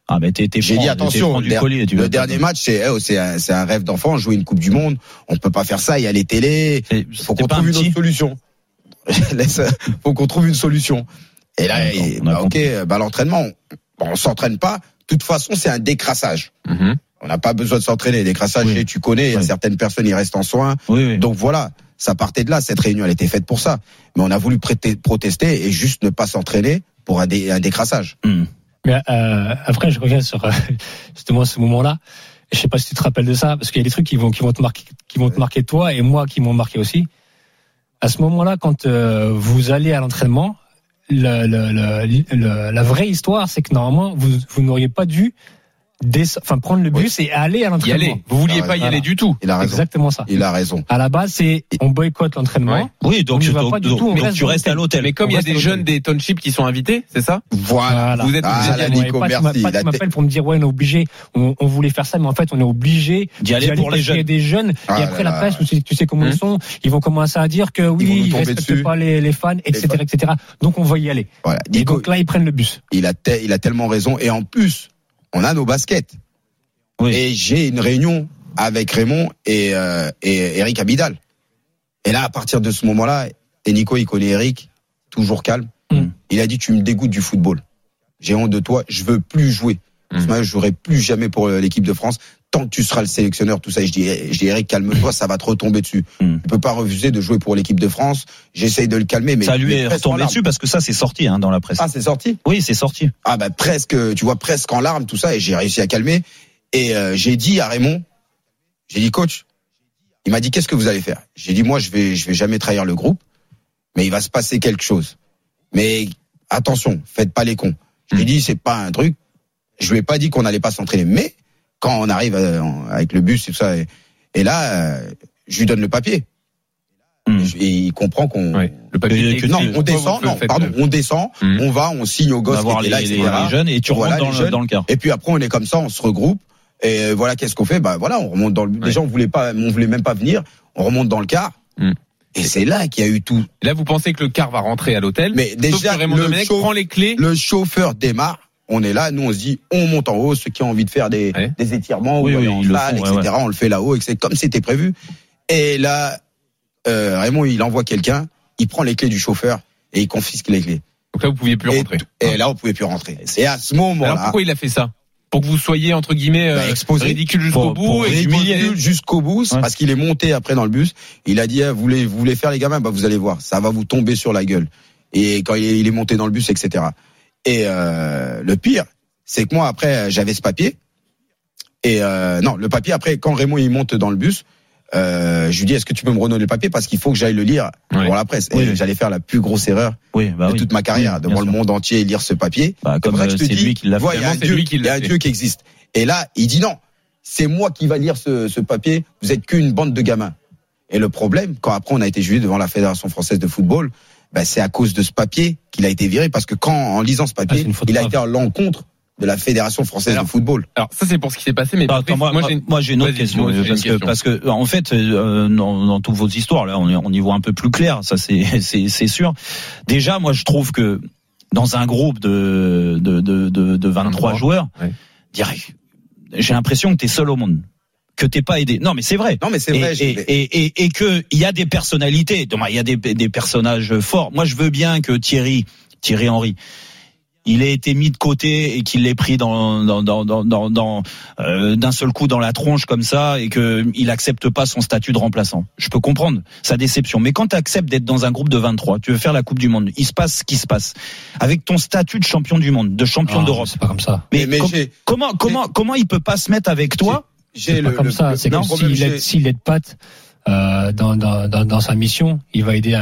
Ah, mais t'es j'ai dit attention, le dernier match, c'est un rêve d'enfant, jouer une Coupe du Monde. On peut pas faire ça, il y a les télés. Faut qu'on trouve une autre solution. Faut qu'on trouve une solution. Et là, l'entraînement, on s'entraîne pas. De toute façon, c'est un décrassage. On n'a pas besoin de s'entraîner. Décrassage, tu connais, il y a certaines personnes, ils restent en soins. Donc voilà, ça partait de là. Cette réunion, elle était faite pour ça. Mais on a voulu protester et juste ne pas s'entraîner pour un décrassage. Mais après, je reviens sur justement ce moment-là. Je sais pas si tu te rappelles de ça, parce qu'il y a des trucs qui vont te marquer toi et moi qui m'ont marqué aussi. À ce moment-là, quand vous allez à l'entraînement, la vraie histoire, c'est que normalement, vous n'auriez pas dû prendre le bus et aller à l'entraînement. Vous vouliez pas y aller du tout. Il a raison. Exactement ça. Il a raison. À la base, c'est on boycotte l'entraînement. Oui, donc tu restes à l'hôtel. Mais comme il y a des jeunes des townships qui sont invités, c'est ça? Voilà. Vous êtes Nico, merci. Tu m'appelles pour me dire ouais, on est obligé, on voulait faire ça, mais en fait, on est obligé d'y aller pour les jeunes. Il y a des jeunes et après la presse, tu sais comment ils sont, ils vont commencer à dire que oui, ils respectent pas les fans, etc. Donc on va y aller. Voilà. Et donc là, ils prennent le bus. Il a tellement raison et en plus, on a nos baskets. Oui. Et j'ai une réunion avec Raymond et Eric Abidal. Et là, à partir de ce moment-là, et Nico, il connaît Eric, toujours calme. Il a dit, tu me dégoûtes du football. J'ai honte de toi, je veux plus jouer. Je jouerai plus jamais pour l'équipe de France. Tant que tu seras le sélectionneur, tout ça. Et je dis Eric, calme-toi, ça va te retomber dessus. Tu peux pas refuser de jouer pour l'équipe de France. J'essaye de le calmer, mais ça lui est retombé dessus parce que ça, c'est sorti dans la presse. Ah, c'est sorti? Oui, c'est sorti. Ah bah presque, tu vois, presque en larmes, tout ça. Et j'ai réussi à calmer. Et j'ai dit à Raymond, coach, il m'a dit qu'est-ce que vous allez faire? J'ai dit moi je vais jamais trahir le groupe, mais il va se passer quelque chose. Mais attention, faites pas les cons. Je lui ai dit c'est pas un truc. Je lui ai pas dit qu'on allait pas s'entraîner, mais quand on arrive avec le bus et tout ça, et là je lui donne le papier. Et il comprend qu'on le papier on descend, on va, on signe aux gosses qui étaient là, etc. Les jeunes et tu remontes dans le car. Et puis après on est comme ça, on se regroupe. Et voilà, qu'est-ce qu'on fait? Bah voilà, on remonte dans le. Déjà, on voulait même pas venir. On remonte dans le car. Et c'est là qu'il y a eu tout. Là, vous pensez que le car va rentrer à l'hôtel? Mais déjà, Raymond Domenech prend les clés. Le chauffeur démarre. On est là, nous on se dit, on monte en haut. Ceux qui ont envie de faire des étirements ou en salle, etc. On le fait là-haut, et comme c'était prévu. Et là, Raymond, il envoie quelqu'un. Il prend les clés du chauffeur et il confisque les clés. Donc là, vous pouviez plus rentrer. Et là, on pouvait plus rentrer. Et à ce moment-là. Alors pourquoi il a fait ça? Pour que vous soyez entre guillemets ridicule jusqu'au bout et ridicule jusqu'au bout, parce qu'il est monté après dans le bus. Il a dit vous voulez faire les gamins, bah vous allez voir, ça va vous tomber sur la gueule. Et quand il est monté dans le bus, etc. Et le pire, c'est que moi après j'avais ce papier. Et le papier après quand Raymond il monte dans le bus, je lui dis est-ce que tu peux me redonner le papier parce qu'il faut que j'aille le lire pour la presse. Et j'allais faire la plus grosse erreur de toute ma carrière, devant le monde entier et lire ce papier. Comme ça que je te dis, lui qui l'a fait. Il y a un Dieu qui existe. Et là, il dit non, c'est moi qui va lire ce papier. Vous êtes qu'une bande de gamins. Et le problème, quand après on a été jugé devant la Fédération française de football, c'est à cause de ce papier qu'il a été viré parce que en lisant ce papier, il a été à l'encontre de la Fédération française de football. Alors ça c'est pour ce qui s'est passé, mais moi j'ai une autre question parce que en fait dans toutes vos histoires là on y voit un peu plus clair, ça c'est sûr. Déjà moi je trouve que dans un groupe de 23 joueurs, j'ai l'impression que t'es seul au monde, que t'es pas aidé. Non mais c'est vrai. Non mais c'est vrai. Et que il y a des personnalités, il y a des personnages forts. Moi je veux bien que Thierry Henry il a été mis de côté et qu'il l'ait pris d'un seul coup dans la tronche comme ça et que il accepte pas son statut de remplaçant. Je peux comprendre sa déception, mais quand tu acceptes d'être dans un groupe de 23, tu veux faire la Coupe du Monde, il se passe ce qui se passe avec ton statut de champion du monde, de champion d'Europe. C'est pas comme ça. Mais comment il peut pas il peut se mettre avec toi? C'est pas comme ça. C'est comme s'il aide Pat dans sa mission, il va aider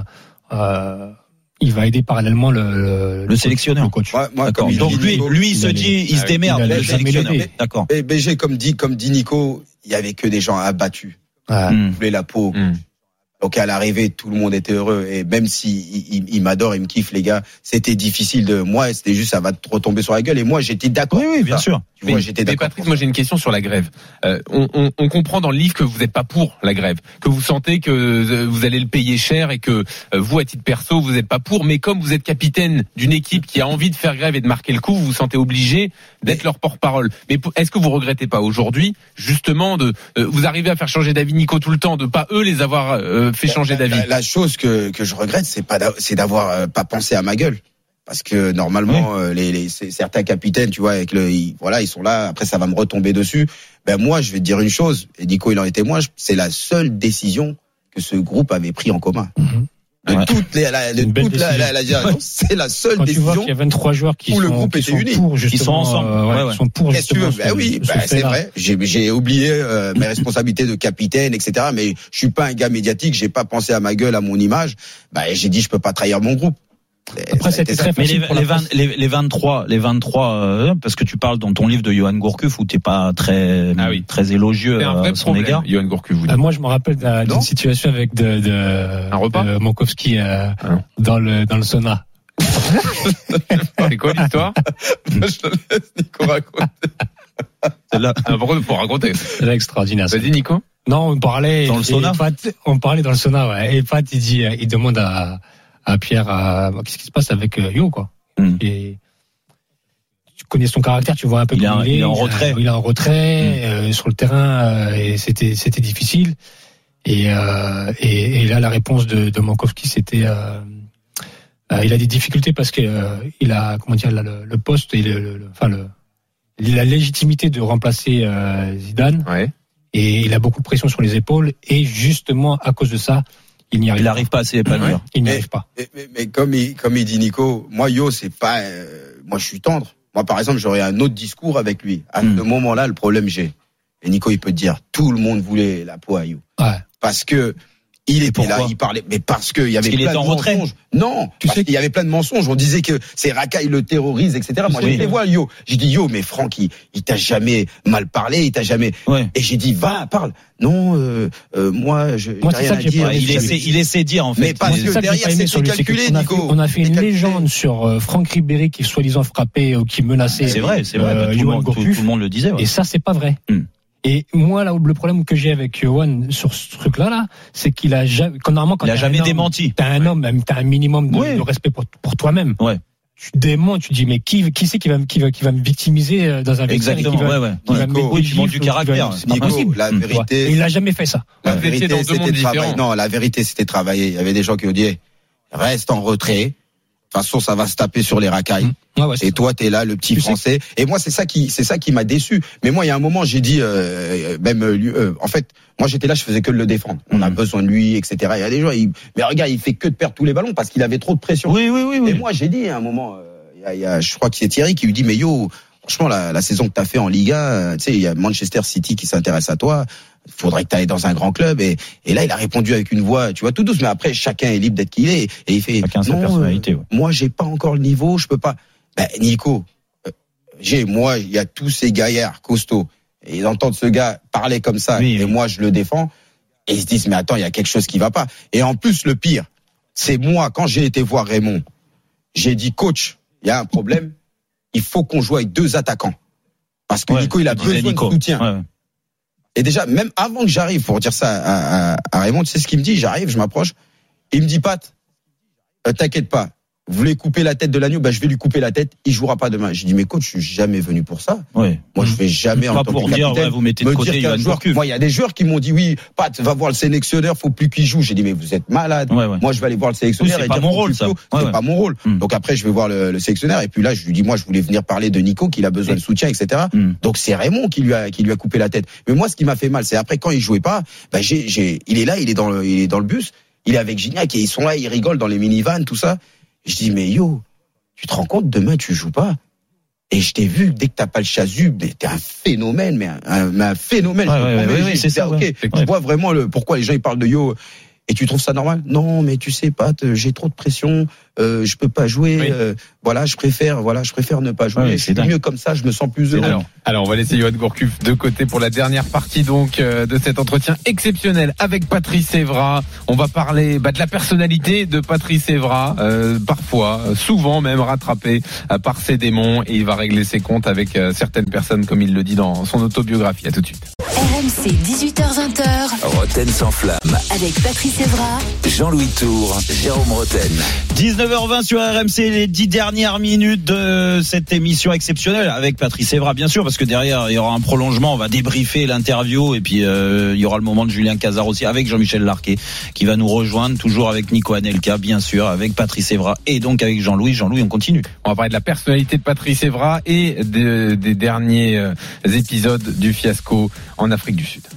il va aider parallèlement le sélectionneur, le coach. D'accord. Donc lui il se dit, il se démerde, le sélectionneur. D'accord. Et BG comme dit Nico, il y avait que des gens abattus. Ils voulaient la peau. Donc à l'arrivée, tout le monde était heureux. Et même si il m'adore, il me kiffe, les gars, c'était difficile de moi. C'était juste, ça va te retomber sur la gueule. Et moi, j'étais d'accord. Oui, bien sûr. Tu vois, j'étais d'accord. Mais Patrice, moi j'ai une question sur la grève. On comprend dans le livre que vous n'êtes pas pour la grève, que vous sentez que vous allez le payer cher et que vous, à titre perso, vous n'êtes pas pour. Mais comme vous êtes capitaine d'une équipe qui a envie de faire grève et de marquer le coup, vous vous sentez obligé d'être leur porte-parole. Mais est-ce que vous regrettez pas aujourd'hui, justement, vous arrivez à faire changer d'avis Nico tout le temps, de pas eux les avoir fait changer d'avis? La chose que je regrette, c'est d'avoir pas pensé à ma gueule. Parce que normalement, certains capitaines, tu vois, avec ils sont là. Après, ça va me retomber dessus. Ben moi, je vais te dire une chose. Et Nico, il en est témoin. C'est la seule décision que ce groupe avait pris en commun. De toute la c'est la seule quand décision. Tu vois qu'il y a 23 joueurs qui où sont, le groupe était uni, qui sont ensemble, qui sont pour. Qu'est-ce que tu veux? Ben oui, c'est vrai. J'ai oublié mes responsabilités de capitaine, etc. Mais je suis pas un gars médiatique. J'ai pas pensé à ma gueule, à mon image. Ben j'ai dit, je peux pas trahir mon groupe. Après, c'était très facile. Les 23, parce que tu parles dans ton livre de Johan Gourcuff où t'es pas très élogieux à son égard. Johan Gourcuff, vous dites. Moi, je me rappelle d'une situation avec un repas de Monkowski dans le sauna. C'est quoi l'histoire? Je te laisse Nico raconter. Celle-là. Pour raconter. C'est extraordinaire. Vas-y, Nico. Non, on parlait dans le sauna. On parlait dans le sauna, ouais. Et Pat, il demande à Pierre, qu'est-ce qui se passe avec Yo, quoi. Et tu connais son caractère, tu vois un peu il est en retrait. Il est en retrait sur le terrain, et c'était difficile. Et là, la réponse de Monkowski, c'était il a des difficultés parce que il a le poste et la légitimité de remplacer Zidane. Ouais. Et il a beaucoup de pression sur les épaules, et justement à cause de ça, il n'arrive pas à s'épanouir. Il n'y arrive pas. Mais comme il dit Nico, moi Yo, c'est pas, moi je suis tendre. Moi par exemple, j'aurais un autre discours avec lui. À ce moment-là, le problème j'ai. Et Nico, il peut te dire, tout le monde voulait la peau à Yo. Ouais. Parce que il était là, il parlait, mais parce qu'il y avait plein de mensonges. Non, parce qu'il y avait plein de mensonges. On disait que c'est Racaille le terrorise, etc. Moi, j'ai été voir Yo. J'ai dit, Yo, mais Franck, il t'a jamais mal parlé, il t'a jamais. Ouais. Et j'ai dit, va, parle. Non, moi, j'ai rien à dire. Il essaie de dire, en fait. Mais parce que derrière, c'est calculé, Nico. On a fait une légende sur Franck Ribéry qui soi-disant frappait ou qui menaçait. C'est vrai. Tout le monde le disait. Et ça, c'est pas vrai. Et moi, là, le problème que j'ai avec Yohan sur ce truc-là, c'est qu'il a jamais, il a jamais démenti. T'as un homme, même, t'as un minimum de respect pour toi-même. Ouais. Tu démentes, tu dis, mais qui c'est qui va me victimiser dans un vestiaire? Exactement, tu manques du caractère. C'est pas possible. La vérité. Il a jamais fait ça. La vérité, c'était travailler. Non, la vérité, c'était travailler. Il y avait des gens qui ont dit, reste en retrait. De toute façon, ça va se taper sur les racailles. Et toi, t'es là, le petit Français. Et moi, c'est ça qui m'a déçu. Mais moi, il y a un moment, j'ai dit, en fait, moi, j'étais là, je faisais que de le défendre. On a besoin de lui, etc. Il y a des gens, mais regarde, il fait que de perdre tous les ballons parce qu'il avait trop de pression. Oui. Et moi, j'ai dit à un moment, je crois que c'est Thierry qui lui dit, mais Yo, franchement, la saison que t'as fait en Liga, tu sais, il y a Manchester City qui s'intéresse à toi. Faudrait que tu ailles dans un grand club, et là il a répondu avec une voix, tu vois, tout douce, mais après chacun est libre d'être qui il est, et il fait chacun sa personnalité. Moi j'ai pas encore le niveau, je peux pas. Ben Nico, il y a tous ces gaillards costauds, et ils entendent ce gars parler comme ça, et moi je le défends, et ils se disent mais attends, il y a quelque chose qui va pas. Et en plus le pire, c'est moi quand j'ai été voir Raymond, j'ai dit coach, il y a un problème, il faut qu'on joue avec 2 attaquants, parce que Nico il a besoin de soutien. Ouais. Et déjà, même avant que j'arrive pour dire ça à Raymond, tu sais ce qu'il me dit? J'arrive, je m'approche. Il me dit, Pat, t'inquiète pas. Vous voulez couper la tête de l'agneau? Je vais lui couper la tête. Il jouera pas demain. J'ai dit, mais coach, je suis jamais venu pour ça. Ouais. Moi, je vais jamais en tant que capitaine vous mettez de côté dire qu'un joueur. Moi, il y a des joueurs qui m'ont dit, oui, Pat, va voir le sélectionneur, faut plus qu'il joue. J'ai dit, mais vous êtes malade. Moi, je vais aller voir le sélectionneur. C'est pas mon rôle, ça. C'est pas mon rôle. Donc après, je vais voir le sélectionneur. Et puis là, je lui dis, moi, je voulais venir parler de Nico, qu'il a besoin de soutien, etc. Donc c'est Raymond qui lui a coupé la tête. Mais moi, ce qui m'a fait mal, c'est après, quand il jouait pas, il est là, il est dans le bus. Il est avec Gignac et ils sont là, ils rigolent dans les minivans, tout ça. Je dis, mais Yo, tu te rends compte, demain, tu joues pas. Et je t'ai vu, dès que t'as pas le chasuble, t'es un phénomène, mais un phénomène. Oui, c'est ça. Ok, je vois vraiment pourquoi les gens ils parlent de Yo. Et tu trouves ça normal? Non, mais tu sais, Pat, j'ai trop de pression, je peux pas jouer. Oui. Je préfère ne pas jouer. Ouais, c'est mieux comme ça, je me sens plus heureux. Alors, on va laisser Johan Gourcuff de côté pour la dernière partie donc de cet entretien exceptionnel avec Patrice Evra. On va parler de la personnalité de Patrice Evra, parfois, souvent même rattrapé par ses démons, et il va régler ses comptes avec certaines personnes, comme il le dit dans son autobiographie. À tout de suite. RMC 18h20. Roten sans flamme. Avec Patrice Evra, Jean-Louis Tour, Jérôme Roten. 19h20 sur RMC, les 10 dernières minutes de cette émission exceptionnelle avec Patrice Evra, bien sûr, parce que derrière il y aura un prolongement, on va débriefer l'interview, et puis il y aura le moment de Julien Cazard aussi avec Jean-Michel Larquet qui va nous rejoindre, toujours avec Nico Anelka, bien sûr, avec Patrice Evra et donc avec Jean-Louis. Jean-Louis, on continue. On va parler de la personnalité de Patrice Evra et des derniers épisodes du fiasco en Afrique du Sud.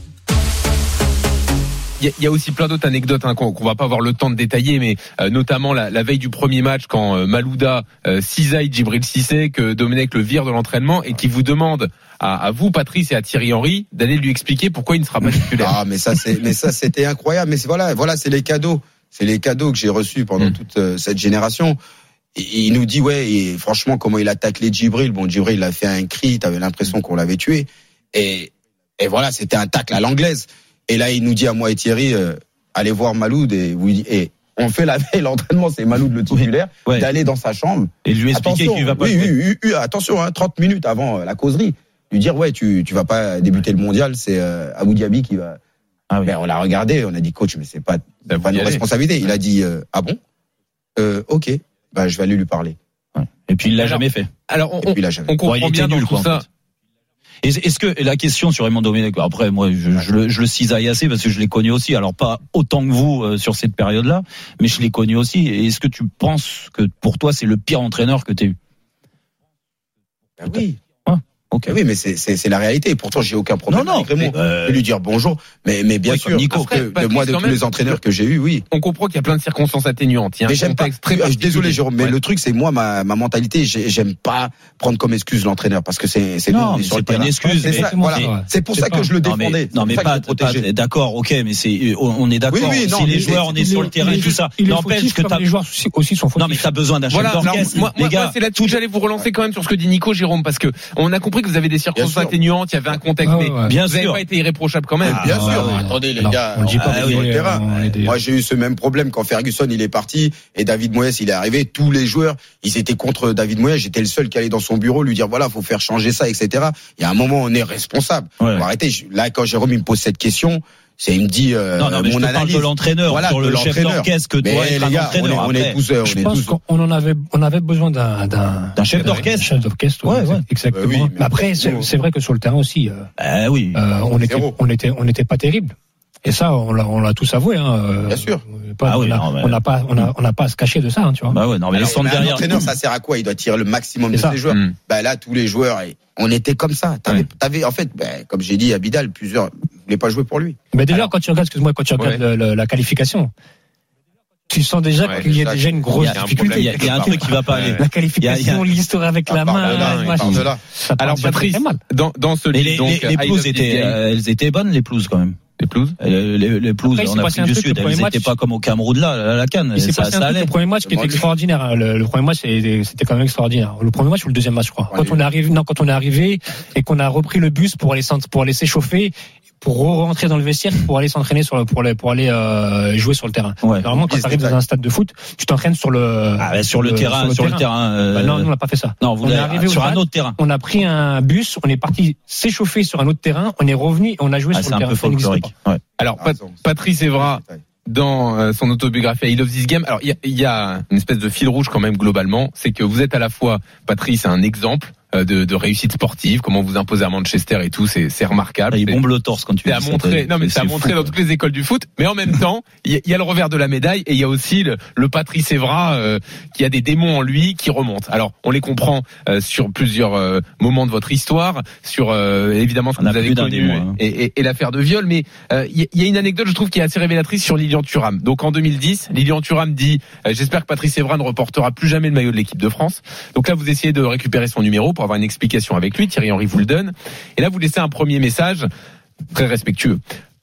Il y a aussi plein d'autres anecdotes qu'on va pas avoir le temps de détailler, mais notamment la veille du premier match, quand Malouda cisaille Djibril Cissé, que Domenech le vire de l'entraînement et qui vous demande à vous, Patrice, et à Thierry Henry d'aller lui expliquer pourquoi il ne sera pas titulaire. Ah, mais ça c'était incroyable. Mais voilà, c'est les cadeaux que j'ai reçus pendant toute cette génération. Et il nous dit et franchement comment il attaque les Djibril. Bon, Djibril il a fait un cri, t'avais l'impression qu'on l'avait tué. Et voilà, c'était un tacle à l'anglaise. Et là, il nous dit à moi et Thierry, allez voir Maloud, et on fait la veille l'entraînement, c'est Maloud le titulaire, d'aller dans sa chambre. Et lui expliquer qu'il va pas jouer. Attention, 30 minutes avant la causerie. Lui dire, tu vas pas débuter le mondial, c'est Abou Diaby qui va. Ah oui. Ben, on l'a regardé, on a dit, coach, mais c'est pas nos responsabilités. Il a dit, ah bon? Ok, je vais aller lui parler. Ouais. Et puis il l'a jamais fait. Alors, on comprend bien dans tout ça. Est-ce que la question sur Raymond Domenech, après moi je le cisaille assez parce que je l'ai connu aussi, alors pas autant que vous sur cette période-là, mais je l'ai connu aussi. Et est-ce que tu penses que pour toi c'est le pire entraîneur que tu as eu? Oui. Okay. Oui, mais c'est la réalité. Et pourtant, j'ai aucun problème avec Raymond. Je vais lui dire bonjour. Mais bien sûr, Nico, de tous les entraîneurs que j'ai eus, oui. On comprend qu'il y a plein de circonstances atténuantes. Mais j'aime pas. Désolé, Jérôme, mais le truc, c'est moi, ma mentalité, j'aime pas prendre comme excuse l'entraîneur parce que c'est non, c'est pas une excuse. C'est ça, voilà. C'est pour ça que je le défendais. Non, mais pas. D'accord, ok, mais on est d'accord. Si les joueurs, on est sur le terrain et tout ça. N'empêche que les joueurs aussi sont fautifs. Non, mais t'as besoin d'un chef d'orchestre. Moi, c'est là-dessus que j'allais vous relancer quand même sur ce que dit Nico, Jérôme, parce que on a compris que vous avez des circonstances atténuantes, il y avait un contexte, mais bien vous n'avez pas été irréprochable quand même. Bien sûr. Attendez les gars, on dit pas sur le terrain. Moi j'ai eu ce même problème quand Ferguson il est parti et David Moyes il est arrivé. Tous les joueurs ils étaient contre David Moyes. J'étais le seul qui allait dans son bureau lui dire faut faire changer ça, etc. Il y a un moment on est responsable. Faut arrêter. Là quand Jérôme il me pose cette question. Il me dit mais mon analyse de l'entraîneur, sur le chef d'orchestre que toi les gars, on est tous je pense qu'on avait besoin d'un chef d'orchestre. Chef d'orchestre, exactement. Oui, mais après c'est vrai que sur le terrain aussi on était pas terrible. Et ça on l'a tous avoué Bien sûr. On n'a pas à se cacher de ça, tu vois. Mais un entraîneur ça sert à quoi? Il doit tirer le maximum de ses joueurs. Là tous les joueurs on était comme ça. T'avais en fait comme j'ai dit à Bidal plusieurs voulait pas jouer pour lui. Mais déjà quand tu regardes la qualification, tu sens déjà qu'il y a déjà une grosse difficulté. Il y a un truc qui va pas aller. La qualification, l'histoire avec la main. Alors Patrice, dans ce livre, les pelouses elles étaient bonnes, les pelouses quand même. Les pelouses en Afrique du Sud, elles n'étaient pas comme au Cameroun là, la CAN. Ça allait. Le premier match qui était extraordinaire. Le premier match c'était quand même extraordinaire. Le premier match ou le deuxième match, je crois. Quand on est arrivé et qu'on a repris le bus pour aller s'échauffer, pour rentrer dans le vestiaire, pour aller s'entraîner pour aller jouer sur le terrain. Normalement, quand tu arrives dans un stade de foot, tu t'entraînes sur le terrain. Non, on n'a pas fait ça. Non, vous arrivé sur un autre terrain. On a pris un bus, on est parti s'échauffer sur un autre terrain, on est revenu et on a joué sur le terrain. C'est un peu folklorique. Alors, Patrice Evra, dans son autobiographie I Love This Game, alors il y a une espèce de fil rouge quand même globalement, c'est que vous êtes à la fois, Patrice, un exemple de réussite sportive, comment vous imposez à Manchester et tout, c'est remarquable. Il bombe le torse quand tu as montré. Non mais ça a montré dans toutes les écoles du foot. Mais en même temps, il y a le revers de la médaille et il y a aussi le Patrice Evra qui a des démons en lui qui remontent. Alors on les comprend sur plusieurs moments de votre histoire, sur évidemment ce que vous avez connu et l'affaire de viol. Mais il y a une anecdote, je trouve, qui est assez révélatrice sur Lilian Thuram. Donc en 2010, Lilian Thuram dit j'espère que Patrice Evra ne reportera plus jamais le maillot de l'équipe de France. Donc là vous essayez de récupérer son numéro pour avoir une explication avec lui. Thierry Henry vous le donne. Et là, vous laissez un premier message très respectueux.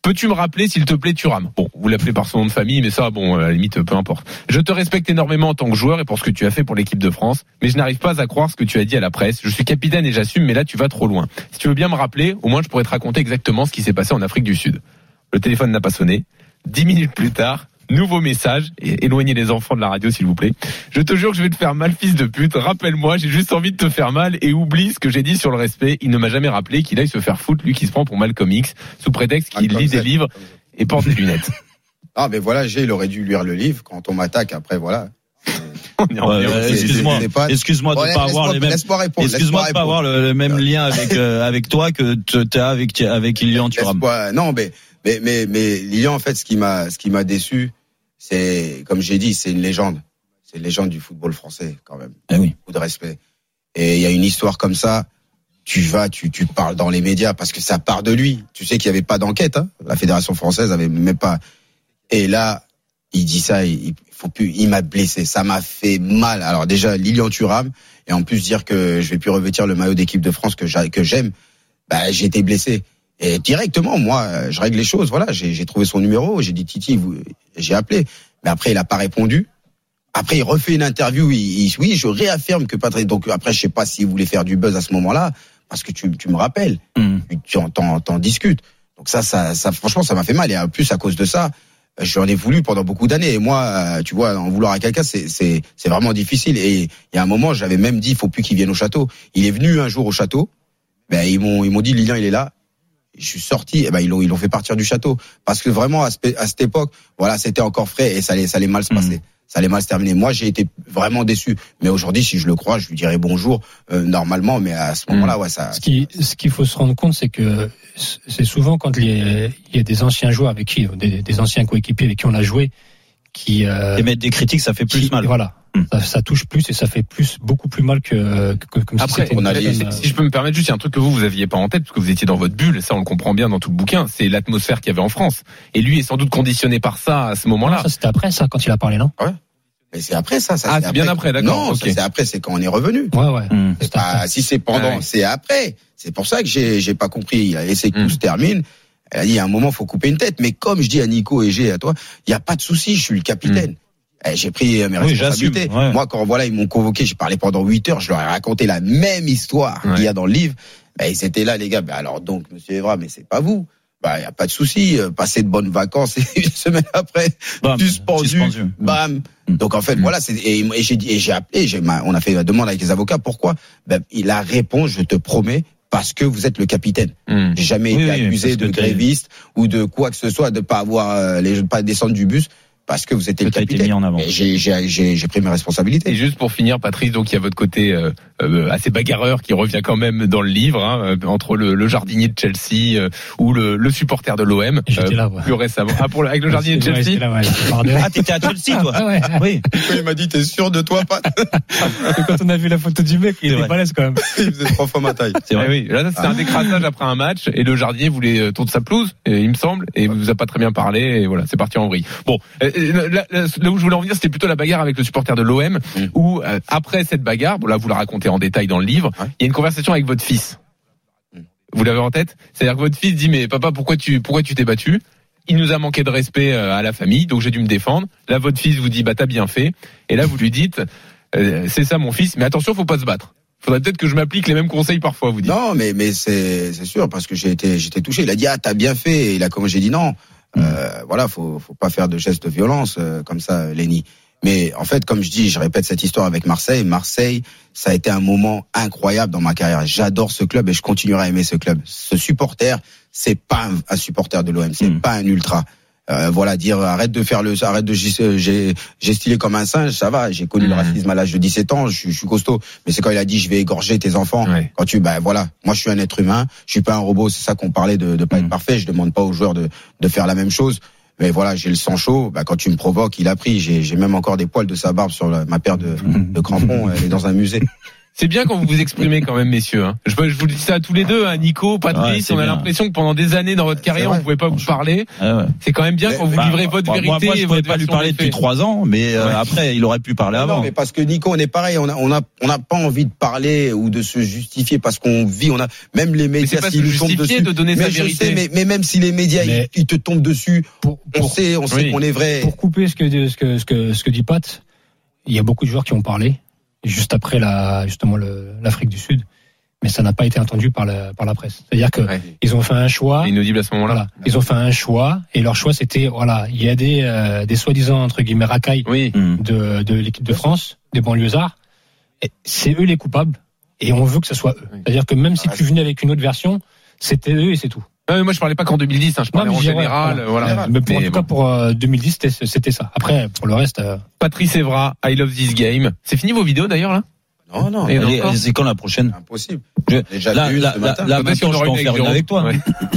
Peux-tu me rappeler, s'il te plaît, Thuram? Bon, vous l'appelez par son nom de famille, mais ça, bon, à la limite, peu importe. Je te respecte énormément en tant que joueur et pour ce que tu as fait pour l'équipe de France, mais je n'arrive pas à croire ce que tu as dit à la presse. Je suis capitaine et j'assume, mais là, tu vas trop loin. Si tu veux bien me rappeler, au moins, je pourrais te raconter exactement ce qui s'est passé en Afrique du Sud. Le téléphone n'a pas sonné. 10 minutes plus tard, nouveau message, et éloignez les enfants de la radio s'il vous plaît. Je te jure que je vais te faire mal, fils de pute. Rappelle-moi, j'ai juste envie de te faire mal et oublie ce que j'ai dit sur le respect. Il ne m'a jamais rappelé qu'il aille se faire foutre, lui qui se prend pour Malcolm X, sous prétexte qu'il lit des livres et porte des lunettes. Ah mais voilà, il aurait dû lire le livre. Quand on m'attaque, après voilà. Excuse-moi de pas avoir les mêmes. Excuse-moi de pas avoir le même lien avec toi que t'as avec Lilian Thuram. Non mais Lilian, en fait, ce qui m'a déçu, c'est, comme j'ai dit, c'est une légende. C'est une légende du football français, quand même. Ah oui. Beaucoup de respect. Et il y a une histoire comme ça, tu parles dans les médias parce que ça part de lui. Tu sais qu'il n'y avait pas d'enquête, hein. La Fédération française avait même pas. Et là, il dit ça, il m'a blessé. Ça m'a fait mal. Alors déjà, Lilian Thuram, et en plus dire que je vais plus revêtir le maillot d'équipe de France que j'aime, j'ai été blessé. Et directement, moi, je règle les choses. Voilà, j'ai trouvé son numéro, j'ai dit Titi, j'ai appelé. Mais après, il a pas répondu. Après, il refait une interview. Oui, je réaffirme que Patrice. Donc après, je sais pas s'il voulait faire du buzz à ce moment-là, parce que tu me rappelles, tu t'en discutes. Donc ça, franchement, ça m'a fait mal. Et en plus, à cause de ça, j'en ai voulu pendant beaucoup d'années. Et moi, tu vois, en vouloir à quelqu'un, c'est vraiment difficile. Et il y a un moment, j'avais même dit, il faut plus qu'il vienne au château. Il est venu un jour au château. Ils m'ont dit, Lilian, il est là. Je suis sorti, ils l'ont fait partir du château. Parce que vraiment, à cette époque, voilà, c'était encore frais et ça allait mal se passer. Ça allait mal se terminer. Moi, j'ai été vraiment déçu. Mais aujourd'hui, si je le crois, je lui dirais bonjour, normalement, mais à ce moment-là, ouais, ça. Ce qu'il faut se rendre compte, c'est que c'est souvent quand il y a des anciens joueurs avec qui, des anciens coéquipiers avec qui on a joué, qui, émettre des critiques, ça fait plus mal. Voilà. Ça touche plus et ça fait beaucoup plus mal que comme après, si je peux me permettre, juste il y a un truc que vous aviez pas en tête parce que vous étiez dans votre bulle, ça on le comprend bien dans tout le bouquin, c'est l'atmosphère qu'il y avait en France. Et lui est sans doute conditionné par ça à ce moment-là. Ça c'était après ça quand il a parlé, non? Ouais. Mais c'est après ça. C'est bien après, d'accord. Non, okay. Ça, c'est après, c'est quand on est revenu. Ouais. Si c'est pendant, c'est après. C'est pour ça que j'ai pas compris. Il a laissé que tout se termine. Il a dit, à un moment, faut couper une tête. Mais comme je dis à Nico et à toi, il y a pas de souci, je suis le capitaine. J'ai pris mes responsabilités. Ouais. Moi, quand ils m'ont convoqué, j'ai parlé pendant 8 heures, je leur ai raconté la même histoire qu'il y a dans le livre. Ils étaient là, les gars. Alors donc, monsieur Evra, mais c'est pas vous. Il y a pas de souci. Passez de bonnes vacances et une semaine après, suspendu. Bam. Donc en fait, voilà. J'ai appelé. On a fait la demande avec les avocats. Pourquoi? Il a répondu. Je te promets. Parce que vous êtes le capitaine. J'ai jamais été accusé de gréviste ou de quoi que ce soit, de pas avoir pas descendre du bus. Parce que vous étiez le capitaine. Mis en avant. J'ai pris mes responsabilités. Et juste pour finir, Patrice, donc il y a votre côté assez bagarreur qui revient quand même dans le livre, hein, entre le jardinier de Chelsea ou le supporter de l'OM. J'étais là, plus récemment. Avec le jardinier de Chelsea. T'étais à Chelsea, toi. Ouais. Oui. Il m'a dit, t'es sûr de toi, Pat? Quand on a vu la photo du mec, il était balèze quand même. Il faisait 3 fois ma taille. C'est vrai. Oui. Là, c'était un décrassage après un match et le jardinier voulait tourner sa pelouse, il me semble, et il vous a pas très bien parlé et voilà, c'est parti en vrille. Bon. Là où je voulais en venir, c'était plutôt la bagarre avec le supporter de l'OM, où après cette bagarre, là vous la racontez en détail dans le livre, il y a une conversation avec votre fils. Vous l'avez en tête? C'est-à-dire que votre fils dit, mais papa, pourquoi tu t'es battu? Il nous a manqué de respect à la famille, donc j'ai dû me défendre. Là, votre fils vous dit, t'as bien fait. Et là, vous lui dites, c'est ça mon fils, mais attention, faut pas se battre. Faudrait peut-être que je m'applique les mêmes conseils parfois, vous dites. Non, mais c'est sûr, parce que j'étais touché. Il a dit, t'as bien fait. Et là, comme j'ai dit non. Voilà, faut pas faire de gestes de violence comme ça, Lenny. Mais en fait, comme je dis, je répète cette histoire avec Marseille. Marseille, ça a été un moment incroyable dans ma carrière. J'adore ce club et je continuerai à aimer ce club. Ce supporter, c'est pas un supporter de l'OM, c'est pas un ultra. Voilà, dire arrête de gesticuler comme un singe, ça va. J'ai connu le racisme à l'âge de 17 ans, je suis costaud. Mais c'est quand il a dit je vais égorger tes enfants. Quand voilà, moi je suis un être humain, je suis pas un robot. C'est ça qu'on parlait de pas être parfait. Je demande pas aux joueurs de faire la même chose. Mais voilà, j'ai le sang chaud. Quand tu me provoques, il a pris. J'ai même encore des poils de sa barbe sur ma paire de crampons. Elle est dans un musée. C'est bien quand vous vous exprimez quand même, messieurs. Hein. Je vous dis ça à tous les deux, hein, Nico, Patrice. On a l'impression que pendant des années dans votre carrière, on ne pouvait pas vous parler. C'est quand même bien quand vous livrez votre vérité. Moi, je ne pouvais pas lui parler depuis 3 ans, mais après, il aurait pu parler avant. Non, mais parce que Nico, on est pareil. On n'a pas envie de parler ou de se justifier parce qu'on vit. On a même les médias s'ils nous tombent dessus. De donner sa vérité. Je sais, mais même si les médias ils te tombent dessus, on sait qu'on est vrai. Pour couper ce que dit Pat, il y a beaucoup de joueurs qui ont parlé. Juste après l'Afrique du Sud, mais ça n'a pas été entendu par la presse. C'est-à-dire que ils ont fait un choix. Inaudible à ce moment-là. Voilà, ils ont fait un choix et leur choix c'était il y a des soi-disant entre guillemets racailles de l'équipe de France, des banlieusards. Et c'est eux les coupables et on veut que ce soit eux. C'est-à-dire que même si tu venais avec une autre version, c'était eux et c'est tout. Moi je parlais pas qu'en 2010, je parlais en général. Voilà. Mais en tout cas pour 2010 c'était ça. Après pour le reste. Patrice Evra, I love this game. C'est fini vos vidéos d'ailleurs là? Non. C'est quand la prochaine? Impossible. Là, maintenant, je peux en faire une avec toi.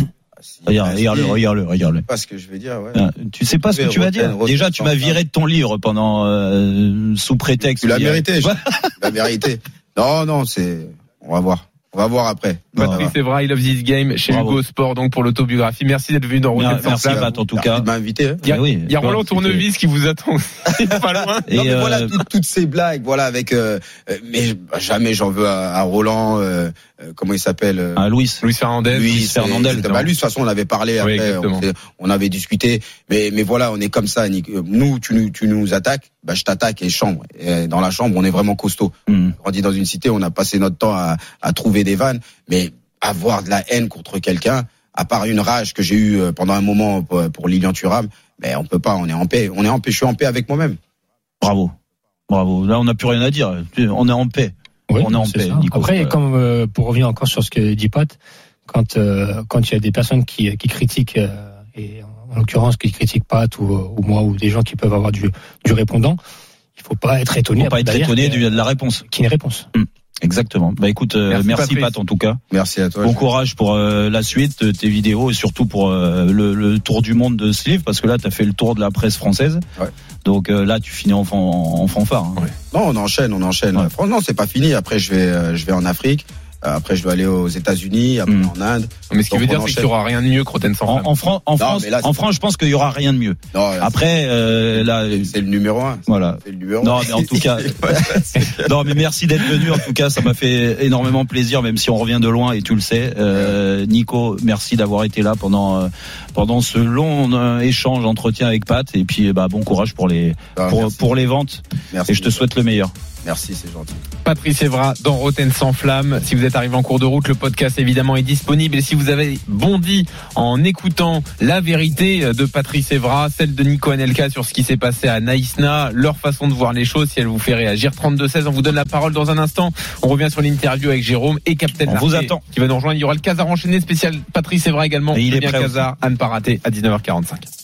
Regarde-le. Pas ce que je vais dire. Tu sais pas ce que tu vas dire. Déjà, tu m'as viré de ton livre pendant sous prétexte. Tu l'as mérité. La vérité. Non, on va voir. On va voir après. Patrice Evra, I love this game chez Hugo Sport donc pour l'autobiographie. Merci d'être venu dans Rotten sans Flamme. Merci Pat en tout cas. De m'inviter. Il y a Roland Tournevis qui vous attend pas loin. Non mais voilà toutes ces blagues avec mais jamais j'en veux à Roland comment il s'appelle Luis Fernandez. Luis de toute façon on avait parlé après on avait discuté mais voilà on est comme ça nous tu nous attaques je t'attaque et chambre et dans la chambre on est vraiment costaud. On dit dans une cité on a passé notre temps à trouver des vannes mais avoir de la haine contre quelqu'un à part une rage que j'ai eue pendant un moment pour Lilian Thuram mais on peut pas on est en paix je suis en paix avec moi-même. Bravo là on n'a plus rien à dire on est en paix. Oui, on est en paix, Nico. Après, comme pour revenir encore sur ce que dit Pat, quand il y a des personnes qui critiquent, et en l'occurrence qui critiquent Pat ou moi ou des gens qui peuvent avoir du répondant, il faut pas être étonné. Faut pas être étonné de la réponse. Qui est une réponse. Exactement. Écoute, merci Pat en tout cas. Merci à toi. Bon courage pour la suite de tes vidéos et surtout pour le tour du monde de ce livre parce que là tu as fait le tour de la presse française. Ouais. Donc là tu finis en fanfare. Hein. Ouais. Non, on enchaîne. Ouais. Franchement, c'est pas fini. Après je vais en Afrique. Après, je dois aller aux États-Unis, après en Inde. Mais ce qui veut dire, c'est qu'il n'y aura rien de mieux que Rotten sans Flamme. En France, je pense qu'il y aura rien de mieux. Non, après, là, c'est le numéro 1. Voilà. C'est le numéro 1. Non, mais en tout cas, non, mais merci d'être venu. En tout cas, ça m'a fait énormément plaisir, même si on revient de loin et tu le sais. Nico, merci d'avoir été là pendant ce long échange, entretien avec Pat. Et puis, bon courage pour les ventes. Merci. Et je te souhaite le meilleur. Merci, c'est gentil. Patrice Evra dans Rotten sans Flamme. Si vous êtes arrivé en cours de route, le podcast évidemment est disponible. Et si vous avez bondi en écoutant la vérité de Patrice Evra, celle de Nico Anelka sur ce qui s'est passé à Naïsna, leur façon de voir les choses, si elle vous fait réagir. 32-16, on vous donne la parole dans un instant. On revient sur l'interview avec Jérôme et Captain Larquet, vous attend, qui va nous rejoindre. Il y aura le Casar enchaîné spécial Patrice Evra également. Et il est bien prêt Casar, à ne pas rater à 19h45.